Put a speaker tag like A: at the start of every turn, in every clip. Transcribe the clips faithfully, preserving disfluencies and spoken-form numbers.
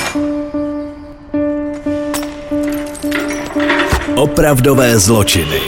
A: Opravdové zločiny.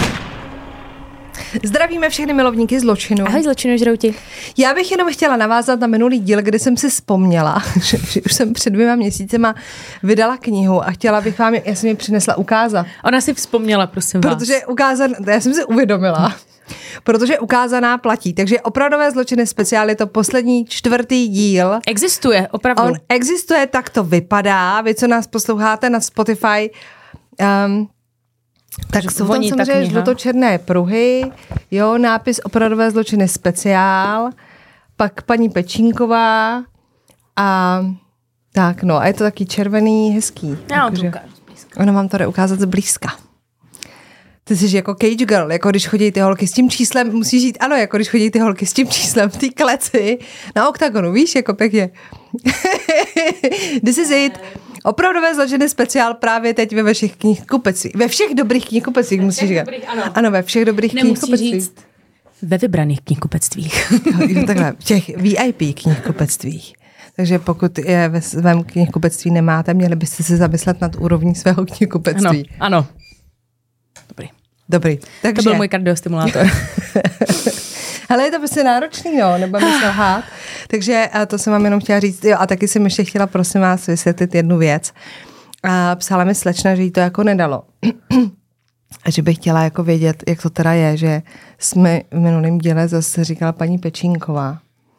B: Zdravíme všechny milovníky zločinu.
C: Ahoj zločinu žrouti.
B: Já bych jenom chtěla navázat na minulý díl, kdy jsem si vzpomněla, že, že už jsem před dvěma měsícema vydala knihu a chtěla bych vám, já jsem ji přinesla ukázat.
C: Ona si vzpomněla, prosím vás.
B: Protože ukázat, já jsem si uvědomila, protože ukázaná platí. Takže Opravdové zločiny speciál je to poslední čtvrtý díl.
C: Existuje, opravdu.
B: On existuje, tak to vypadá. Vy, co nás posloucháte na Spotify, um, tak jsou tam samozřejmě žlutočerné pruhy, jo, nápis Opravdové zločiny speciál, pak paní Pečínková a tak, no, a je to taky červený, hezký.
C: Já to ukážu zblízka.
B: Ona vám to jde ukázat zblízka. Ty jsi jako cage girl, jako když chodí ty holky s tím číslem, musíš říct, ano, jako když chodí ty holky s tím číslem v té kleci na oktagonu, víš, jako pěkně. This is it. Opravdové zločiny speciál právě teď ve všech knihkupectvích. Ve všech dobrých knihkupectvích musíš říkat. Ano. ano, ve všech dobrých knihkupectvích.
C: Ve vybraných knihkupectvích.
B: Jo, takhle, v těch V I P knihkupectvích. Takže pokud je ve svém knihkupectví nemáte, měli byste se zamyslet nad úrovní svého knihkupectví.
C: Ano, ano. Dobrý.
B: Dobrý. Takže...
C: To byl můj kardiostimulátor.
B: Ale je to prostě náročný, no, nebudeme se lhát. Takže a to jsem vám jenom chtěla říct. Jo, a taky jsem ještě chtěla, prosím vás, vysvětlit jednu věc. A psala mi slečna, že jí to jako nedalo. A že bych chtěla jako vědět, jak to teda je, že jsme v minulém díle zase říkala paní Pečínková.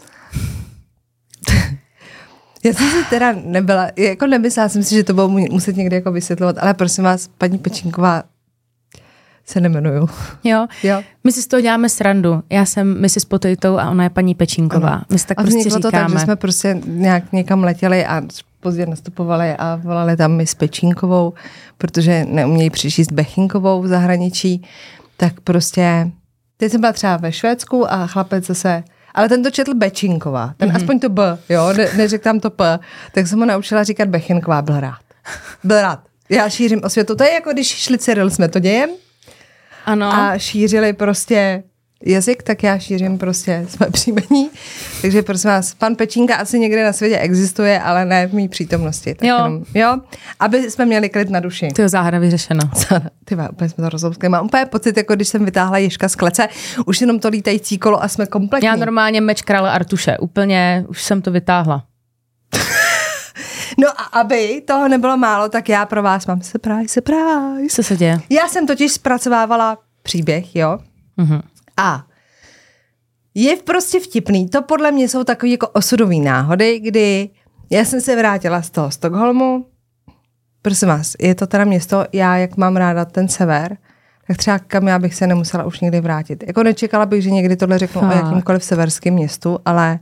B: Já jsem si teda nebyla, jako nemyslela jsem si, že to bylo muset někdy jako vysvětlovat, ale prosím vás, paní Pečínková se nemenuju.
C: Jo.
B: jo.
C: My si z toho děláme srandu. Já jsem missus Potato a ona je paní Pečínková. Ano. My si tak
B: a
C: prostě říkáme.
B: To tak, že jsme prostě nějak někam letěli a pozdě nastupovali a volali tam Miss Pečínkovou, protože neumějí přičíst Bechinkovou v zahraničí. Tak prostě, teď jsem byla třeba ve Švédsku a chlapec zase, ale ten to četl Bečínková. Ten mm-hmm. aspoň to B, jo, ne, neřekl tam to P. Tak jsem mu naučila říkat Bechinková, byl rád. Byl rád. Já šířím osvětu. To je jako když šli Cyril s Metodějem.
C: Ano.
B: A šířili prostě jazyk, tak já šířím prostě své příjmení. Takže prosím vás, pan Pečínka asi někde na světě existuje, ale ne v mý přítomnosti. Tak
C: jo.
B: Jenom, jo. Aby jsme měli klid na duši.
C: To je záhada vyřešeno.
B: Ty úplně jsme to rozlouskli. Mám úplně pocit, jako když jsem vytáhla ježka z klece, už jenom to lítající kolo a jsme kompletní.
C: Já normálně meč krále Artuše. Úplně už jsem to vytáhla.
B: No a aby toho nebylo málo, tak já pro vás mám surprise, surprise.
C: Co se děje?
B: Já jsem totiž zpracovávala příběh, jo.
C: Mhm.
B: A je prostě vtipný. To podle mě jsou takové jako osudové náhody, kdy já jsem se vrátila z toho Stockholmu. Prosím vás, je to teda město, já jak mám ráda ten sever, tak třeba kam já bych se nemusela už někdy vrátit. Jako nečekala bych, že někdy tohle řeknu Fakt. o jakýmkoliv severském městu, ale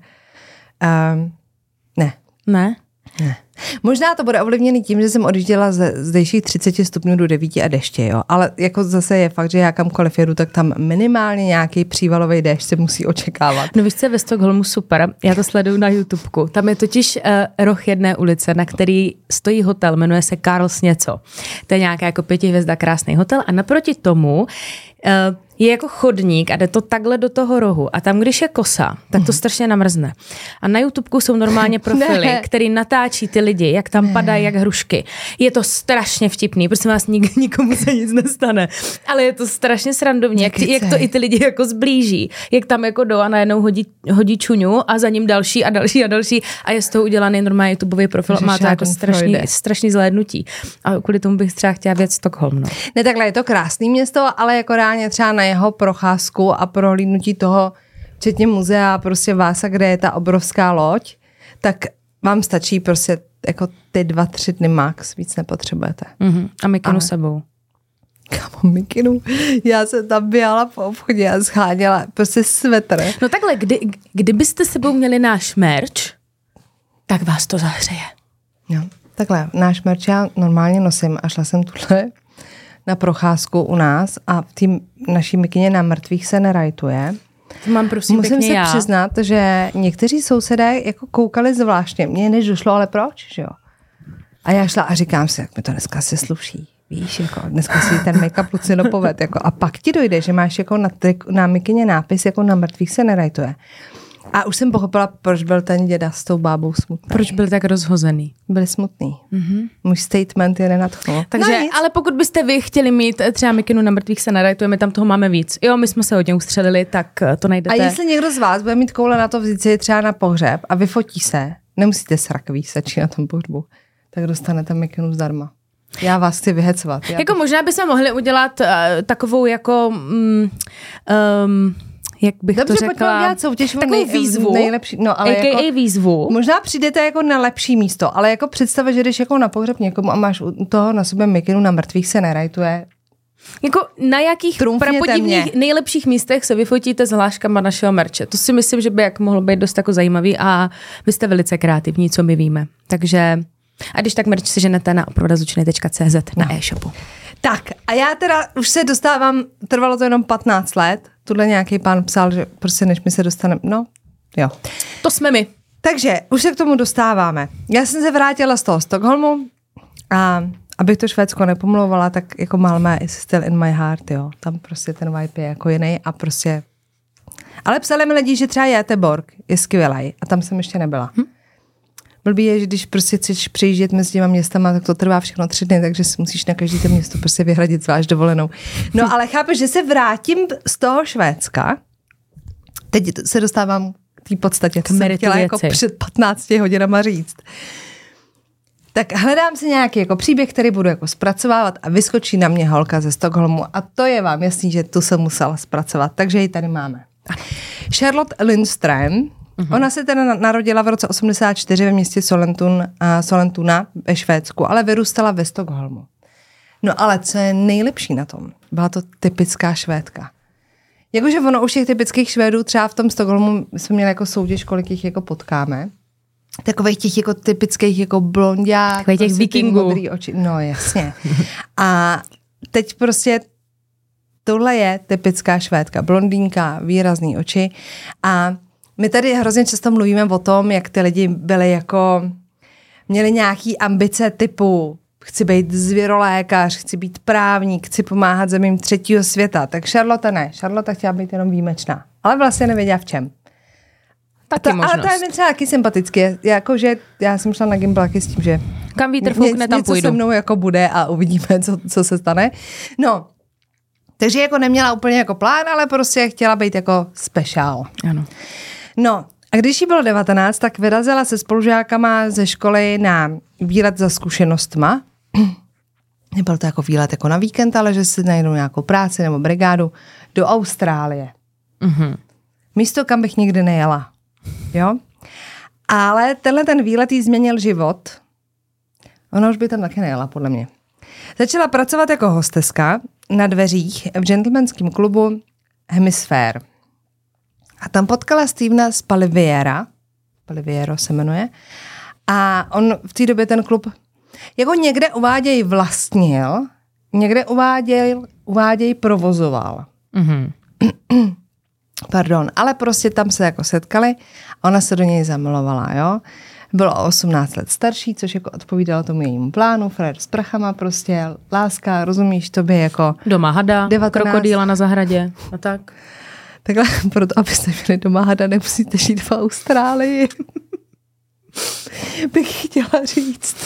B: um, ne.
C: Ne?
B: Ne. Možná to bude ovlivněný tím, že jsem odjížděla ze zdejších třicet stupňů do devíti a deště, jo. Ale jako zase je fakt, že já kamkoliv jedu, tak tam minimálně nějaký přívalový déšť se musí očekávat.
C: No víš, co je ve Stockholmu super? Já to sleduju na YouTubeku. Tam je totiž uh, roh jedné ulice, na který stojí hotel, jmenuje se Karls něco. To je nějaká jako pětihvězda krásný hotel a naproti tomu uh, je jako chodník a jde to takhle do toho rohu. A tam, když je kosa, tak to strašně namrzne. A na YouTubeku jsou normálně profily, ne. který natáčí ty lidi, jak tam ne. padají jak hrušky. Je to strašně vtipný, prostě vás nik, nikomu se nic nestane. Ale je to strašně srandovní, jak, jak to i ty lidi jako zblíží. Jak tam jako jdou a najednou hodí, hodí čuňu a za ním další a další a další a je z toho udělaný normální YouTubeový profil. Má to jako strašný, strašný zhlédnutí. A kvůli tomu bych třeba chtěla věc Stockholm. No.
B: Ne, takhle je to krásný město, ale jako reálně třeba na jeho procházku a prohlídnutí toho, včetně muzea, prostě Vása, kde je ta obrovská loď, tak vám stačí prostě jako ty dva, tři dny max, víc nepotřebujete.
C: Mm-hmm. A mikinu sebou.
B: Kámo, mikinu. Já jsem tam běhala po obchodě a scháněla prostě svetr.
C: No takhle, kdy, kdybyste sebou měli náš merch, tak vás to zahřeje.
B: No, takhle, náš merch já normálně nosím a šla jsem tuhle na procházku u nás a v té naší mikině na mrtvých se nerajtuje.
C: Mám prosím
B: Musím
C: pěkně
B: se
C: já.
B: přiznat, že někteří sousedé jako koukali zvláštně. Mně než došlo, ale proč, že jo? A já šla a říkám si, jak mi to dneska se sluší. Víš, jako dneska si ten make-up Lucino poved. Jako, a pak ti dojde, že máš jako na, trik, na mikině nápis, jako na mrtvých se nerajtuje. A už jsem pochopila, proč byl ten děda s tou bábou smutný.
C: Proč byl tak rozhozený?
B: Byli smutný.
C: Mm-hmm.
B: Můj statement je nenadchnul.
C: Takže,
B: no
C: ale pokud byste vy chtěli mít třeba Mikinu na mrtvých se narajtujeme, tam toho máme víc. Jo, my jsme se hodně ustřelili, tak to najdete.
B: A jestli někdo z vás bude mít koule na to vzít si třeba na pohřeb a vyfotí se, nemusíte srakový sečí na tom pohřbu, tak dostanete Mikinu zdarma. Já vás chci vyhecovat. Já
C: jako
B: bych...
C: možná bychom mohli udělat uh, takovou jako... Um, um, jak bych
B: Dobře,
C: to řekla?
B: pojďme udělat soutěž.
C: Takovou
B: nej,
C: výzvu.
B: Nejlepší, no, ale
C: A K A
B: jako,
C: výzvu.
B: možná přijdete jako na lepší místo, ale jako představa, že jdeš jako na pohřeb někomu a máš u toho na sobě Mikinu na mrtvých se nerajtuje.
C: Jako na jakých prapodivných nejlepších místech se vyfotíte s hláškama našeho merče. To si myslím, že by jak mohlo být dost jako zajímavý a vy jste velice kreativní, co my víme. Takže a když tak merč si ženete na opravdazlučiny tečka cé zet na
B: no.
C: e-shopu.
B: Tak a já teda už se dostávám, trvalo to jenom patnáct let, tuhle nějaký pán psal, že prostě než my se dostaneme, no jo.
C: To jsme my.
B: Takže už se k tomu dostáváme. Já jsem se vrátila z toho Stockholmu a abych to Švédsko nepomlouvala, tak jako Malmö is still in my heart, jo. Tam prostě ten vibe je jako jiný a prostě... Ale psali mi lidi, že třeba Göteborg je skvělej a tam jsem ještě nebyla. Hm? Blbý je, že když prostě chceš přijíždět mezi těma městama, tak to trvá všechno tři dny, takže si musíš na každý to město prostě vyhradit zvlášť dovolenou. No ale chápeš, že se vrátím z toho Švédska, teď se dostávám k té podstatě, co jsem chtěla jako před patnácti hodinama říct. Tak hledám si nějaký jako příběh, který budu jako zpracovávat a vyskočí na mě holka ze Stockholmu a to je vám jasný, že tu jsem musela zpracovat, takže ji tady máme. Charlotte Lindström. Uhum. Ona se teda narodila v roce osmdesát čtyři ve městě Sollentun, uh, Sollentuna ve Švédsku, ale vyrůstala ve Stockholmu. No ale co je nejlepší na tom? Byla to typická Švédka. Jakože ono už těch typických Švédů třeba v tom Stockholmu jsme měli jako soutěž, kolik jich jako potkáme. Takových těch jako typických jako blonďák.
C: Takových těch
B: prostě
C: vikingů.
B: Modrý oči. No jasně. A teď prostě tohle je typická Švédka. Blondýnka, výrazný oči a my tady hrozně často mluvíme o tom, jak ty lidi byli jako, měli nějaký ambice typu chci být zvěrolékař, chci být právník, chci pomáhat zemím třetího světa. Tak Charlotte ne. Charlotte chtěla být jenom výjimečná. Ale vlastně nevěděla v čem.
C: Taky
B: Ta,
C: možnost.
B: ale to je mi třeba taky sympatické. Jakože já jsem šla na Gimblaky s tím, že
C: kam vítr foukne, tam
B: něco
C: půjdu.
B: se mnou jako bude a uvidíme, co, co se stane. No, takže jako neměla úplně jako plán, ale prostě chtěla být jako speciál.
C: Ano.
B: No, a když jí bylo devatenáct, tak vyrazila se spolužákama ze školy na výlet za zkušenostma. Nebyl to jako výlet jako na víkend, ale že si najdou nějakou práci nebo brigádu do Austrálie. Mm-hmm. Místo, kam bych nikdy nejela. Jo? Ale tenhle ten výlet jí změnil život. Ona už by tam taky nejela, podle mě. Začala pracovat jako hosteska na dveřích v gentlemanském klubu Hemisphere. A tam potkala Stevena Spaliviera, Spaliviero se jmenuje, a on v té době ten klub jako někde uváděj vlastnil, někde uváděj, uváděj provozoval. Mm-hmm. Pardon, ale prostě tam se jako setkali a ona se do něj zamilovala, jo. Bylo o osmnáct let starší, což jako odpovídalo tomu jejímu plánu, frajer s prachama prostě, láska, rozumíš, to by jako...
C: Doma hada, devatenáct krokodýla na zahradě a tak.
B: Takhle, proto abyste měli doma hada, nemusíte žít v Austrálii. Bych chtěla říct.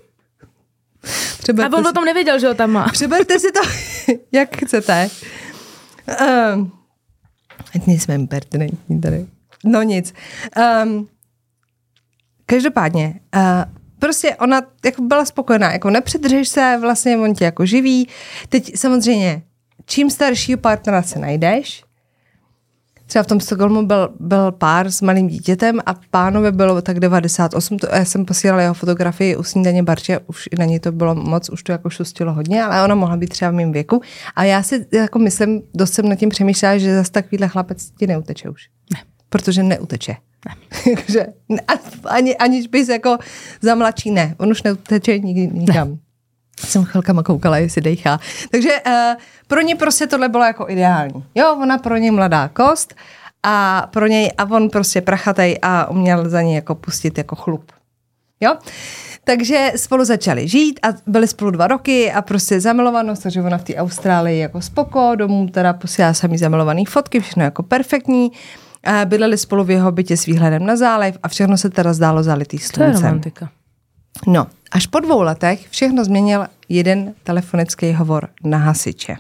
C: A on o tom nevěděl, že ho tam má.
B: Přeberte si to, jak chcete. Um, ať nejsme impertinentní tady. No nic. Um, každopádně, uh, prostě ona jako byla spokojená, jako nepředržeš se, vlastně on tě jako živí. Teď samozřejmě, čím staršího partnera se najdeš, třeba v tom Stockholmu byl, byl pár s malým dítětem a pánovi bylo tak devadesát osm, to, já jsem posílala jeho fotografii u snídaně Barče, už na ní to bylo moc, už to jako šustilo hodně, ale ona mohla být třeba v mým věku. A já si jako myslím, dost jsem nad tím přemýšlela, že zase takovýhle chlapec ti neuteče už.
C: Ne.
B: Protože neuteče. Ne. ani, aniž bys jako za mladší, ne. On už neuteče nikdy nikam. Ne. Jsem chvilkama koukala, jestli dejchá. Takže uh, pro ně prostě tohle bylo jako ideální. Jo, ona pro ně mladá kost a pro něj, a on prostě prachatej a uměl za ní jako pustit jako chlup. Jo? Takže spolu začali žít a byli spolu dva roky a prostě zamilovanost, takže ona v té Austrálii jako spoko, domů teda posílala samý zamilovaný fotky, všechno jako perfektní. Bydleli spolu v jeho bytě s výhledem na záliv a všechno se teda zdálo zalitý sluncem.
C: To je romantika.
B: No, až po dvou letech všechno změnil jeden telefonický hovor na hasiče.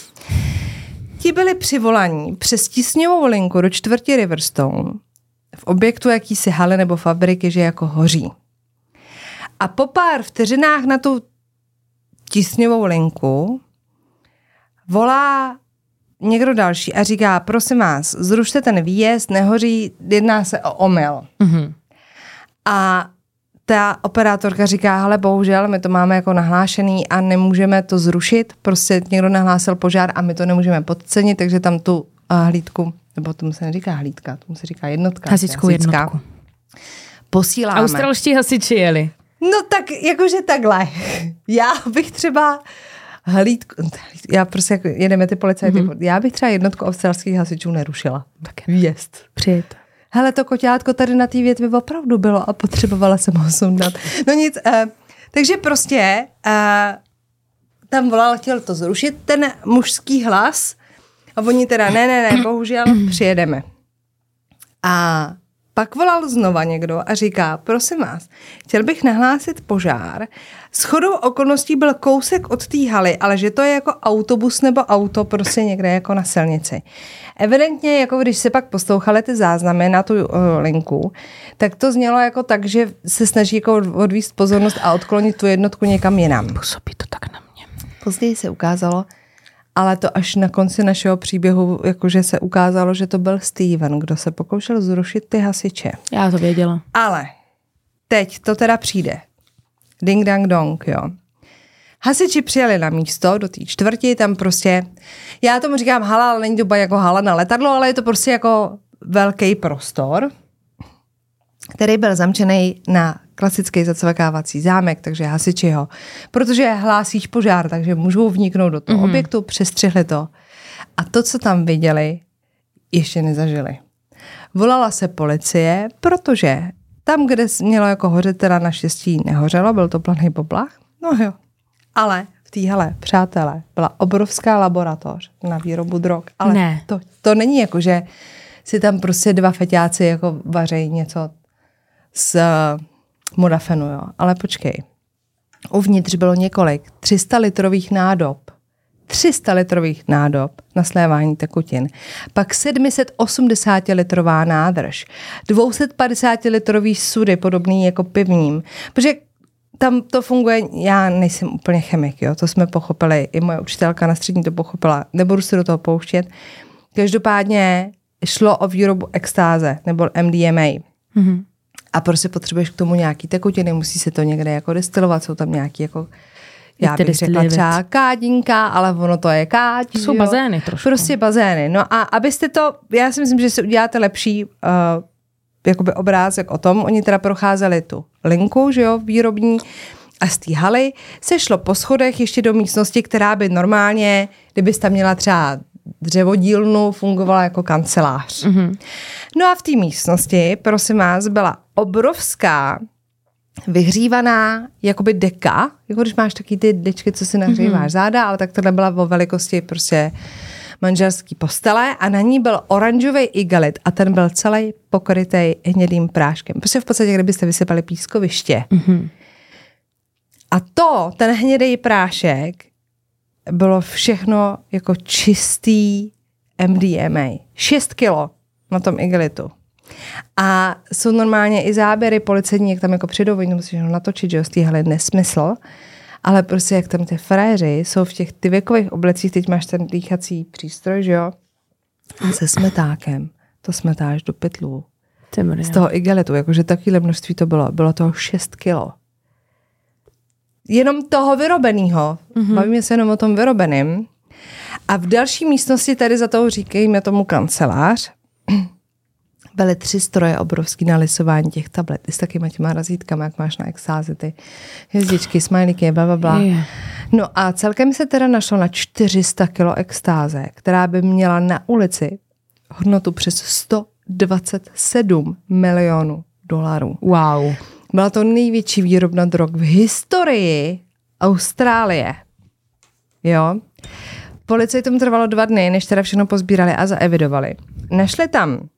B: Ti byli přivolaní přes tísňovou linku do čtvrti Riverstone v objektu jakýsi haly nebo fabriky, že jako hoří. A po pár vteřinách na tu tísňovou linku volá někdo další a říká, prosím vás, zrušte ten výjezd, nehoří, jedná se o omyl. Mm-hmm. A ta operátorka říká, hele, bohužel, my to máme jako nahlášený a nemůžeme to zrušit, prostě někdo nahlásil požár a my to nemůžeme podcenit, takže tam tu uh, hlídku, nebo tomu se neříká hlídka, tomu se říká jednotka.
C: Hasičskou jednotku.
B: Posíláme.
C: Australští hasiči jeli.
B: No tak, jakože takhle. Já bych třeba hlídku, já prostě jako jedeme ty policajty, mm-hmm. já bych třeba jednotku australských hasičů nerušila.
C: Tak
B: výjezd.
C: Přijet.
B: Hele, to koťátko tady na té větvi opravdu bylo a potřebovala jsem ho sundat. No nic, uh, takže prostě uh, tam volal, chtěl to zrušit, ten mužský hlas a oni teda ne, ne, ne, bohužel přijedeme. A pak volal znova někdo a říká, prosím vás, chtěl bych nahlásit požár. Shodou okolností byl kousek od té haly, ale že to je jako autobus nebo auto prostě někde jako na silnici. Evidentně, jako když se pak poslouchali ty záznamy na tu uh, linku, tak to znělo jako tak, že se snaží jako odvíst pozornost a odklonit tu jednotku někam jinam.
C: Působí to tak na mě.
B: Později se ukázalo, ale to až na konci našeho příběhu, jakože se ukázalo, že to byl Steven, kdo se pokoušel zrušit ty hasiče.
C: Já to věděla.
B: Ale teď to teda přijde. Ding dang dong, jo. Hasiči přijeli na místo do té čtvrti, tam prostě, já tomu říkám hala, ale není to jako hala na letadlo, ale je to prostě jako velký prostor, který byl zamčený na klasický zacvakávací zámek, takže hasiči ho, protože hlásíš požár, takže můžou vniknout do toho mm-hmm. objektu, přestřihli to. A to, co tam viděli, ještě nezažili. Volala se policie, protože tam, kde mělo jako hořet, teda naštěstí nehořelo, byl to planý poplach, no jo. Ale v té hale, přátelé, byla obrovská laboratoř na výrobu drog. Ale
C: ne.
B: To, to není jako, že si tam prostě dva feťáci jako vařejí něco z uh, modafenu, jo. Ale počkej. Uvnitř bylo několik tři sta litrových nádob. tři sta litrových nádob na slévání tekutin. Pak sedm set osmdesát litrová nádrž. dvě stě padesát litrový sudy, podobný jako pivním. Protože tam to funguje, já nejsem úplně chemik, jo, to jsme pochopili, i moje učitelka na střední to pochopila, nebudu se do toho pouštět. Každopádně šlo o výrobu extáze, nebo M D M A. Mm-hmm. A prostě potřebuješ k tomu nějaký tekutiny, musí se to někde jako destilovat, jsou tam nějaký jako, já bych řekla třeba kádinka, ale ono to je káť.
C: Jsou jo? Bazény trošku.
B: Prostě bazény. No a abyste to, já si myslím, že si uděláte lepší uh, jakoby obrázek o tom, oni teda procházeli tu linku, že jo, výrobní, a z té haly se šlo po schodech ještě do místnosti, která by normálně, kdybyste tam měla třeba dřevodílnu, fungovala jako kancelář. Mm-hmm. No a v té místnosti, prosím vás, byla obrovská vyhřívaná jakoby deka, jako když máš taky ty dečky, co si nahříváš mm-hmm. záda, ale tak tohle byla o velikosti prostě manželský postele a na ní byl oranžový igelit a ten byl celý pokrytý hnědým práškem. Prostě v podstatě, kdybyste vysypali pískoviště. Mm-hmm. A to, ten hnědý prášek, bylo všechno jako čistý M D M A. šest kilo na tom igelitu. A jsou normálně i záběry policejní, jak tam jako přijdou, oni to musí natočit, že jo, z téhle nesmysl. Ale prostě jak tam ty frajeři jsou v těch ty věkových oblecích, teď máš ten dýchací přístroj, že jo? A se smetákem. To smetáš do pytlů. Z toho igelitu, jakože takovýhle množství to bylo. Bylo toho šest kilo. Jenom toho vyrobenýho. Mm-hmm. Bavíme se jenom o tom vyrobeným. A v další místnosti tady za toho říkejme tomu kancelář. Byly tři stroje obrovský na lisování těch tablet. I s takýma těma razítkama, jak máš na extázi, ty hvězdičky, smajlíky, blablabla. Yeah. No a celkem se teda našlo na čtyři sta kilo extáze, která by měla na ulici hodnotu přes sto dvacet sedm milionů dolarů.
C: Wow.
B: Byla to největší výrobna drog v historii Austrálie. Jo? Policii tomu trvalo dva dny, než teda všechno pozbírali a zaevidovali. Našli tam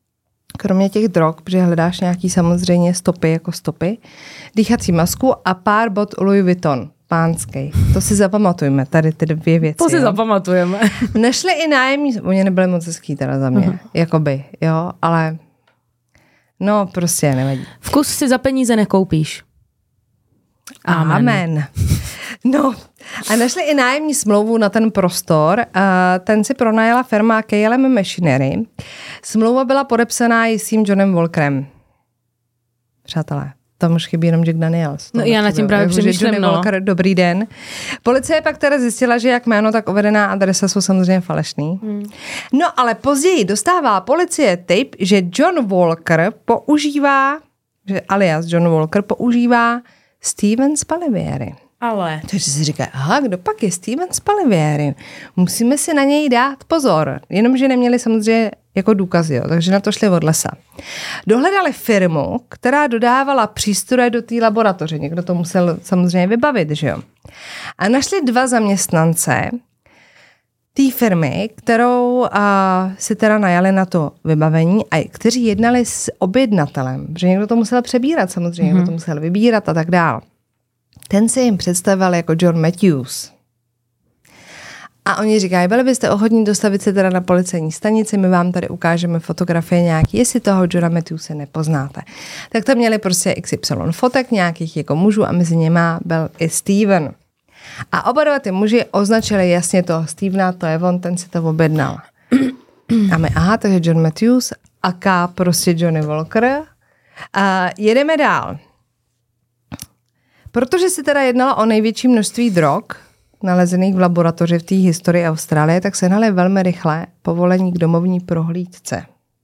B: kromě těch drog, protože hledáš nějaký samozřejmě stopy jako stopy, dýchací masku a pár bot Louis Vuitton, pánský. To si zapamatujeme, tady ty dvě věci.
C: To si
B: jo.
C: zapamatujeme.
B: Nešli i nájemní, oni nebyli moc hezký teda za mě, uh-huh. jakoby, jo, ale no prostě nevadí.
C: Vkus si za peníze nekoupíš.
B: Amen. Amen. No a našli i nájemní smlouvu na ten prostor. Ten si pronajala firma K L M Machinery. Smlouva byla podepsaná jistým Johnem Walkerem. Přátelé, tam už chybí jenom Jack Daniels.
C: No já na tím právě přemýšlím,
B: Johnny
C: no.
B: Walker, dobrý den. Policie pak teda zjistila, že jak jméno, tak uvedená adresa jsou samozřejmě falešný. Hmm. No ale později dostává policie tip, že John Walker používá, že alias John Walker používá Steven Spallivieri.
C: Ale.
B: Takže si říká, aha, kdo pak je Steven Spallivieri? Musíme si na něj dát pozor. Jenomže neměli samozřejmě jako důkazy, jo, takže na to šli od lesa. Dohledali firmu, která dodávala přístroje do té laboratoře. Někdo to musel samozřejmě vybavit, že jo. A našli dva zaměstnance té firmy, kterou a, si teda najali na to vybavení a kteří jednali s objednatelem, že někdo to musel přebírat samozřejmě, mm-hmm. někdo to musel vybírat a tak dál. Ten se jim představil jako John Matthews. A oni říkají, byli byste ochotní dostavit se teda na policejní stanici, my vám tady ukážeme fotografie nějaký, jestli toho Johna Matthewse nepoznáte. Tak tam měli prostě X Y fotek nějakých jako mužů a mezi něma byl i Steven. A oba dva ty muži označili jasně toho Stevena, to je on, ten si to objednal. A my, aha, takže John Matthews, aká prostě Johnny Walker. A jedeme dál. Protože se teda jednalo o největší množství drog, nalezených v laboratoři v té historii Austrálie, tak se hnali velmi rychle povolení k domovní prohlídce.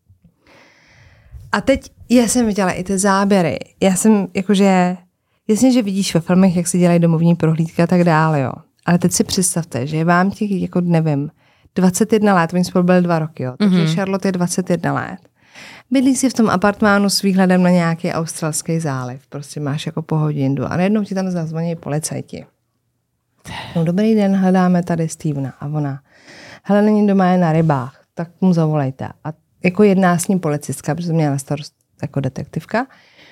B: A teď já jsem viděla i ty záběry. Já jsem jakože, jasně, že vidíš ve filmech, jak se dělají domovní prohlídky a tak dále, jo. Ale teď si představte, že vám těch, jako nevím, dvacet jedna let, oni spolu byli dva roky, jo. Takže mm-hmm. Charlotte je dvacet jedna let. Bydlí si v tom apartmánu s výhledem na nějaký australský záliv. Prostě máš jako pohodindu a najednou ti tam zazvoní policajti. No dobrý den, hledáme tady Stevena. A ona, hele, není doma, je na rybách, tak mu zavolejte. A jako jedná s ním policistka, protože měla na starost jako detektivka.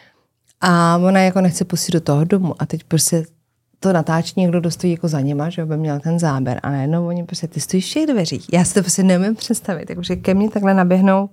B: A ona jako nechce pustit do toho domu. A teď prostě to natáčí někdo, kdo stojí jako za něma, že by měl ten záběr. A najednou oni prostě, ty stojíš v těch dveřích. Já si to prostě neumím představit. Takže ke mně takhle naběhnou.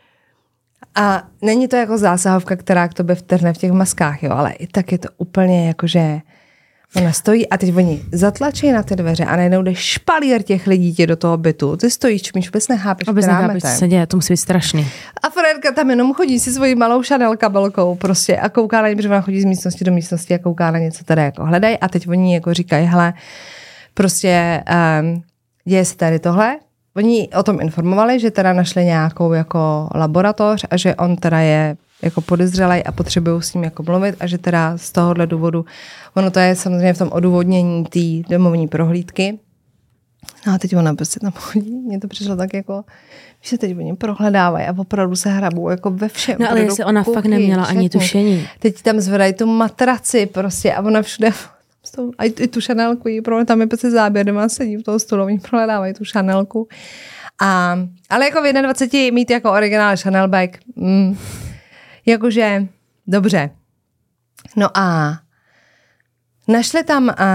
B: A není to jako zásahovka, která k tobě vtrhne v těch maskách, jo, ale i tak je to úplně jako, že ona stojí a teď oni zatlačí na ty dveře a najednou jde špalír těch lidí tě do toho bytu. Ty stojíš, čumíš, vůbec nechápeš,
C: vůbec nechápeš, co se děje, to musí být strašný.
B: A Fredka tam jenom chodí si svojí malou Chanel kabelkou prostě a kouká na ně, protože ona chodí z místnosti do místnosti a kouká na něco tady jako hledají a teď oni jako říkají, hele, prostě um, děje se tady tohle. Oni o tom informovali, že teda našli nějakou jako laboratoř a že on teda je jako podezřelej a potřebují s ním jako mluvit a že teda z tohohle důvodu, ono to je samozřejmě v tom odůvodnění té domovní prohlídky. No a teď ona prostě tam chodí, mně to přišlo tak jako, že se teď oni prohledávají a opravdu se hrabou jako ve všem.
C: No ale jestli ona kuchy, fakt neměla ani tušení.
B: Teď tam zvedají tu matraci prostě a ona všude... A i tu Chanelku, tam je prostě záběr, kde má sedí v toho stolu, oni prohledávají tu Chanelku. A, ale jako v jednadvaceti mít jako originál Chanel bag, mm, jakože dobře. No a našli tam, a,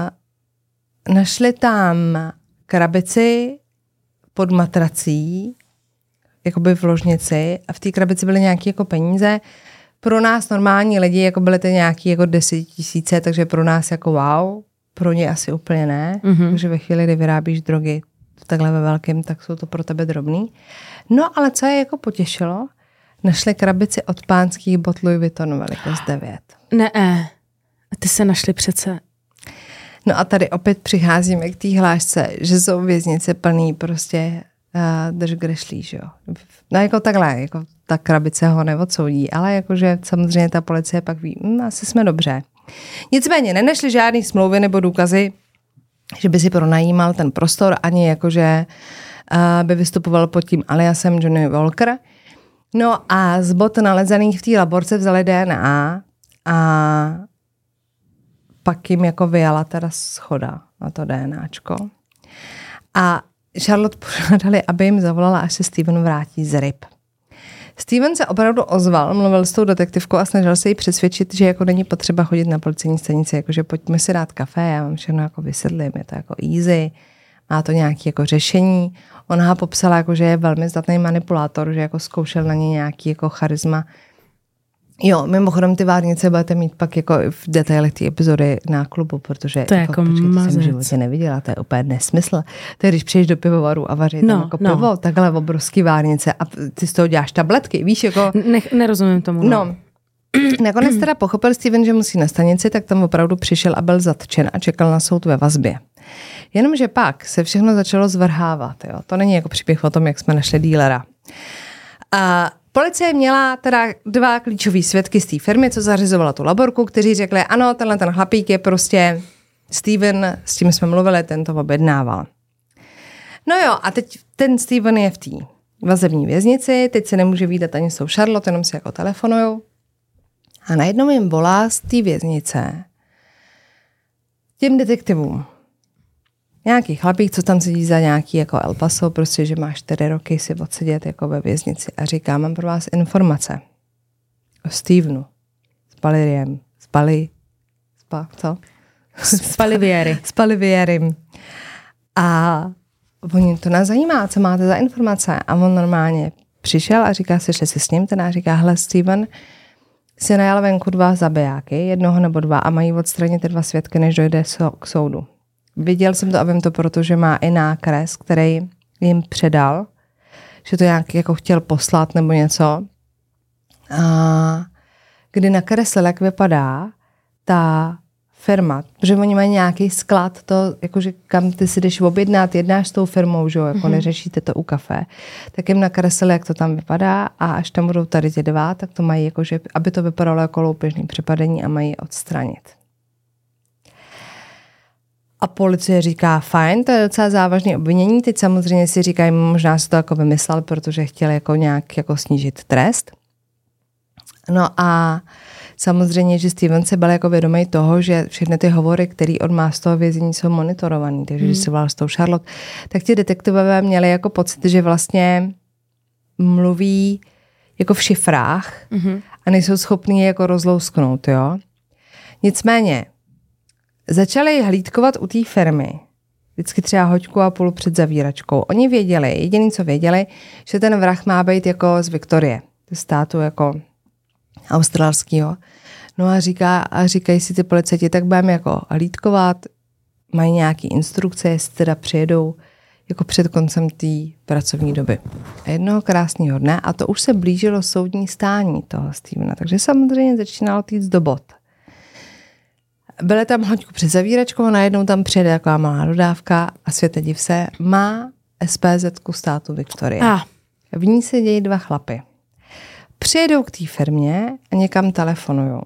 B: našli tam krabici pod matrací, jakoby v ložnici a v té krabici byly nějaké jako peníze. Pro nás normální lidi jako byly ty nějaký jako desetitisíce, takže pro nás jako wow, pro ně asi úplně ne. Mm-hmm. Takže ve chvíli, kdy vyrábíš drogy takhle ve velkém, tak jsou to pro tebe drobný. No ale co je jako potěšilo, našli krabici od pánských bot Louis Vuitton velikost devět. Ne,
C: a ty se našli přece.
B: No a tady opět přicházíme k té hlášce, že jsou věznice plný prostě uh, drž kde šlíš, jo. No jako takhle, jako ta krabice ho neodsoudí, ale jakože samozřejmě ta policie pak ví, hm, asi jsme dobře. Nicméně nenašli žádný smlouvy nebo důkazy, že by si pronajímal ten prostor, ani jakože uh, by vystupoval pod tím aliasem Johnny Walker. No a z bot nalezených v té laborce vzali D N A a pak jim jako vyjala teda schoda na to DNAčko. A Charlotte požádali, aby jim zavolala, až se Steven vrátí z ryb. Steven se opravdu ozval, mluvil s tou detektivkou a snažil se jí přesvědčit, že jako není potřeba chodit na policejní stanici, jakože pojďme si dát kafe, já vám všechno jako vysvětlím, je to jako easy, má to nějaké jako řešení. Ona ho popsala, jako, že je velmi zdatný manipulátor, že jako zkoušel na ně nějaký jako charisma. Jo, mimochodem ty várnice budete mít pak jako v detailech té epizody na klubu, protože
C: to jako, jako
B: počkej, jsem v životě neviděla, to je úplně nesmysl. To je, když přijdeš do pivovaru a vaří no, tam jako no. pivo, takhle obrovský várnice a ty z toho děláš tabletky, víš, jako...
C: Ne, nerozumím tomu. No.
B: no. Nakonec teda pochopil Steven, že musí na stanici, tak tam opravdu přišel a byl zatčen a čekal na soud ve vazbě. Jenomže pak se všechno začalo zvrhávat. Jo. To není jako příběh o tom, jak jsme našli dílera. A policie měla teda dva klíčový svědky z té firmy, co zařizovala tu laborku, kteří řekli, ano, tenhle ten chlapík je prostě Steven, s tím jsme mluvili, ten to objednával. No jo, a teď ten Steven je v té vazební věznici, teď se nemůže vídat ani s tou Charlotte, jenom si jako telefonujou. A najednou jim volá z té věznice těm detektivům. Nějaký chlapík, co tam sedí za nějaký jako El Paso, prostě, že má čtyři roky si odsedět jako ve věznici a říká, mám pro vás informace o Stevenu, s Paliriem, s Pali, spa, co?
C: S Palivieri.
B: S Palivierem. A oni, to nás zajímá, co máte za informace. A on normálně přišel a říká, sešli si s ním, ten a říká, hele, Steven si najal venku dva zabijáky, jednoho nebo dva a mají odstranit ty dva svědky, než dojde k soudu. Viděl jsem to a vím to, protože má i nákres, který jim předal, že to nějak jako chtěl poslat nebo něco. A kdy nakreslil, jak vypadá ta firma, protože oni mají nějaký sklad, to, jakože kam ty si jdeš objednat, jednáš s tou firmou, že jo, jako mm-hmm. neřešíte to u kafe, tak jim nakreslil, jak to tam vypadá a až tam budou tady ty dva, tak to mají, jakože, aby to vypadalo jako loupežný přepadení a mají odstranit. A policie říká, fajn, to je docela závažné obvinění, teď samozřejmě si říkají, možná si to jako vymyslel, protože chtěl jako nějak jako snížit trest. No a samozřejmě, že Steven se byl jako vědomý toho, že všechny ty hovory, které on má z toho vězení, jsou monitorovaný. Takže hmm. když se volal s tou Charlotte, tak ti detektivové měli jako pocit, že vlastně mluví jako v šifrách hmm. a nejsou schopní je jako rozlousknout, jo. Nicméně, začali hlídkovat u té firmy, vždycky třeba hoďku a půl před zavíračkou. Oni věděli, jediný, co věděli, že ten vrah má být jako z Viktorie, z státu jako australského. No a, říká, a říkají si ty policajti, tak budeme jako hlídkovat, mají nějaké instrukce, jestli teda přijedou jako před koncem té pracovní doby. A jednoho krásného dne, a to už se blížilo soudní stání toho Stevena, takže samozřejmě začínalo týct do bod. Byly tam hoďku před zavíračkou a najednou tam přijede taková malá dodávka a světe div se, má es pé zetku státu Viktorie.
C: Ah.
B: V ní se dějí dva chlapy. Přijedou k té firmě a někam telefonujou.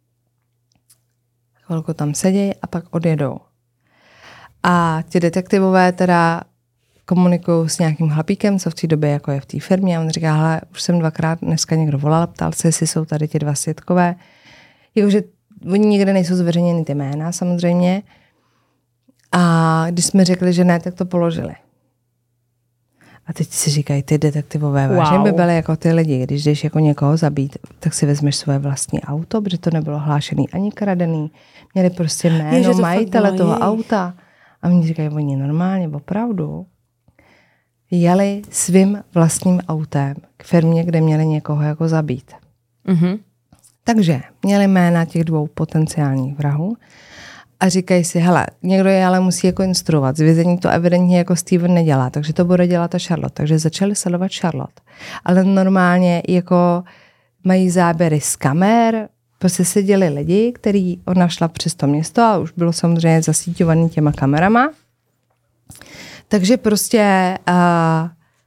B: Chvilku tam sedějí a pak odjedou. A ti detektivové teda komunikují s nějakým chlapíkem, co v té době jako je v té firmě a on říká, hele, už jsem dvakrát dneska někdo volal, ptal se, jestli jsou tady ti dva svědkové. Jakože oni nikde nejsou zveřejněny ty jména samozřejmě. A když jsme řekli, že ne, tak to položili. A teď si říkají, ty detektivové, wow. vážně by byly jako ty lidi, když jdeš jako někoho zabít, tak si vezmeš svoje vlastní auto, protože to nebylo hlášený ani kradený. Měli prostě jméno majitele toho auta. A oni říkají, oni normálně, opravdu, jeli svým vlastním autem k firmě, kde měli někoho jako zabít.
C: Mhm.
B: Takže měli jména těch dvou potenciálních vrahů a říkají si, hele, někdo je ale musí jako instruovat. Z vězení to evidentně jako Steven nedělá, takže to bude dělat ta Charlotte. Takže začali sledovat Charlotte. Ale normálně jako mají záběry z kamer, prostě seděli lidi, který ona šla přes to město a už bylo samozřejmě zasíťovaný těma kamerama. Takže prostě uh,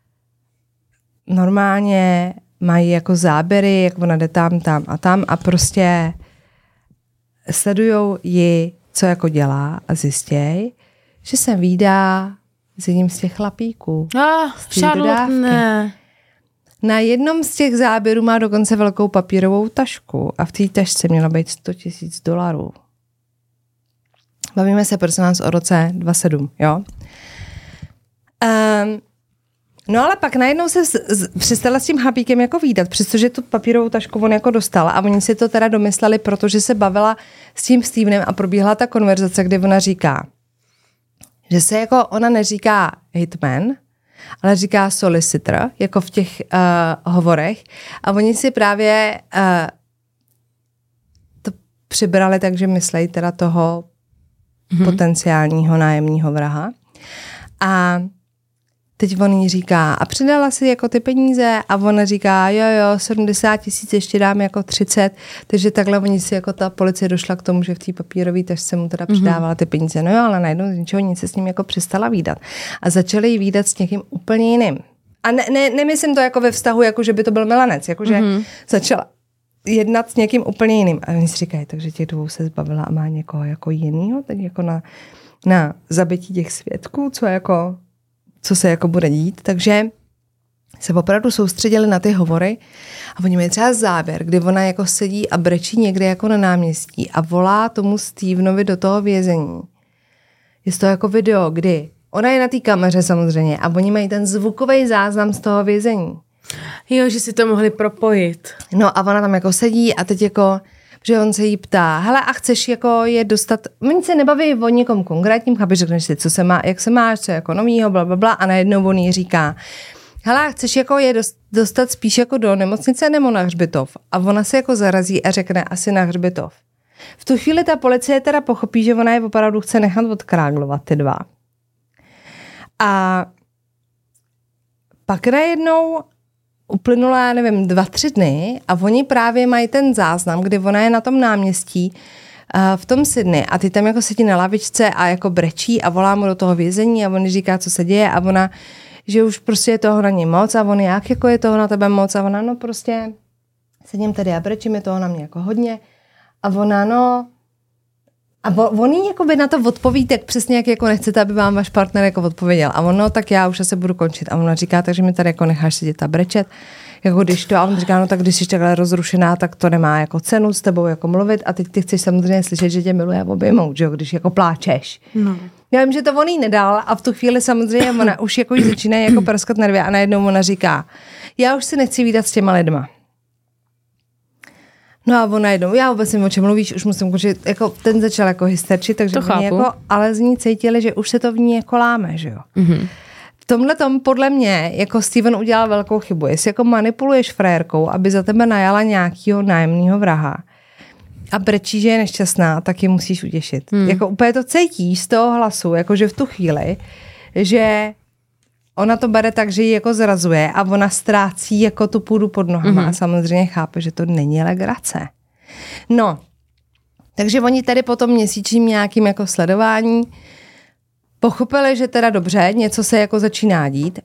B: normálně mají jako záběry, jak ona jde tam, tam a tam a prostě sledujou ji, co jako dělá a zjistějí, že se vídá s jedním z těch chlapíků.
C: Ah, Charlotte, ne.
B: Na jednom z těch záběrů má dokonce velkou papírovou tašku a v té tašce mělo být sto tisíc dolarů. Bavíme se prosím vás o roce dvacet sedm, jo? Um, No ale pak najednou se z, z, přestala s tím chlapíkem jako výdat, přestože tu papírovou tašku on jako dostala a oni si to teda domysleli, protože se bavila s tím Stevenem a probíhala ta konverzace, kde ona říká, že se jako ona neříká hitman, ale říká solicitor, jako v těch uh, hovorech a oni si právě uh, to přibrali, takže myslejí teda toho mm-hmm. potenciálního nájemního vraha. A teď on jí říká, a přidala si jako ty peníze a ona říká, jo, jo, sedmdesát tisíc ještě dám jako třicet, takže takhle oni si jako ta policie došla k tomu, že v té papírové tašce mu teda přidávala ty peníze. No jo, ale najednou z ničeho nic se s ním jako přestala vídat. A začali jí vídat s někým úplně jiným. A ne, ne, nemyslím to jako ve vztahu, jako že by to byl milanec, jakože mm-hmm. začala jednat s někým úplně jiným. A oni si říkají, takže těch dvou se zbavila a má někoho jako jinýho, tak jako na, na zabití těch svědků, co jako co se jako bude dít, takže se opravdu soustředili na ty hovory a oni mají třeba záběr, kdy ona jako sedí a brečí někde jako na náměstí a volá tomu Stevenovi do toho vězení. Je to jako video, kdy ona je na té kameře samozřejmě a oni mají ten zvukový záznam z toho vězení.
C: Jo, že si to mohli propojit.
B: No a ona tam jako sedí a teď jako že on se jí ptá, hele, a chceš jako je dostat, oni se nebaví o někom konkrétním, chápeš, řekneš si, co se má, jak se máš, co je jako novýho, blablabla, a najednou on jí říká, hele, chceš jako je dostat spíš jako do nemocnice nebo na hřbitov? A ona se jako zarazí a řekne asi na hřbitov. V tu chvíli ta policie teda pochopí, že ona je opravdu chce nechat odkráglovat ty dva. A pak najednou uplynula, já nevím, dva, tři dny a oni právě mají ten záznam, kdy ona je na tom náměstí uh, v tom Sydney a ty tam jako sedí na lavičce a jako brečí a volá mu do toho vězení a on říká, co se děje a ona, že už prostě je toho na něj moc a on jak jako je toho na tebe moc a ona, no prostě sedím tady a brečím, je toho na mě jako hodně a ona, no a on jí jako by na to odpoví, tak přesně jak jako nechcete, aby vám váš partner jako odpověděl. A ono, tak já už se budu končit. A ona říká, takže mi tady jako necháš sedět a brečet. Jako když to, a on říká, no tak když jsi takhle rozrušená, tak to nemá jako cenu s tebou jako mluvit. A teď ty chceš samozřejmě slyšet, že tě miluje a objmout, že jo, když jako pláčeš. No. Já vím, že to on jí nedal a v tu chvíli samozřejmě ona už jako jí začíná jako praskat nervy a najednou ona říká, já už si nechci vídat s těma lidma. No a ona jednou, já vůbec nevím, o čem mluvíš, už musím končit, jako ten začal jako hysterčit, takže oni jako, ale z ní cítili, že už se to v ní jako láme, že jo. Mm-hmm. V tomhle tom podle mě, jako Steven udělal velkou chybu, jestli jako manipuluješ frérkou, aby za tebe najala nějakýho nájemného vraha a brečí, že je nešťastná, tak ji musíš utěšit. Mm. Jako úplně to cítíš z toho hlasu, jakože v tu chvíli, že ona to bere tak, že ji jako zrazuje a ona ztrácí jako tu půdu pod nohama mm-hmm. a samozřejmě chápe, že to není legrace. No, takže oni tady po tom měsíčním nějakým jako sledování pochopili, že teda dobře, něco se jako začíná dít.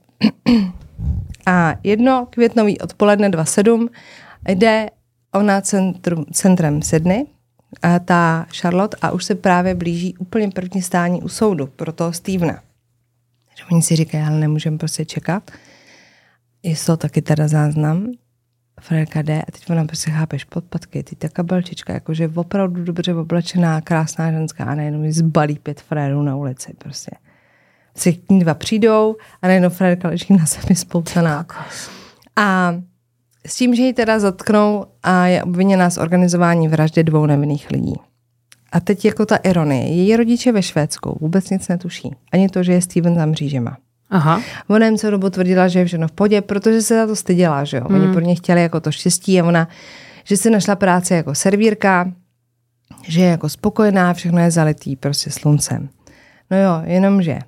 B: A jedno květnový odpoledne dva sedm jde ona centrum, centrem Sydney, a ta Charlotte, a už se právě blíží úplně první stání u soudu pro toho Stevena. Že oni si říkají, ale nemůžeme prostě čekat. Je to taky teda záznam. Frérka jde a teď ona prostě chápeš podpatky, ty ta kabelčička, jakože opravdu dobře oblečená, krásná ženská a najednou mi zbalí pět frérů na ulici prostě. Si k ní dva přijdou a najednou frérka leží na zemi spoutaná. A s tím, že ji teda zatknou a je obviněná z organizování vraždy dvou nevinných lidí. A teď jako ta ironie. Její rodiče ve Švédsku vůbec nic netuší. Ani to, že je Steven za mřížema. Aha. Ona jim celou dobu tvrdila, že je všechno v pohodě, protože se za to styděla, že jo. Hmm. Oni pro ně chtěli jako to štěstí a ona, že si našla práci jako servírka, že je jako spokojená, všechno je zalitý prostě sluncem. No jo, jenomže.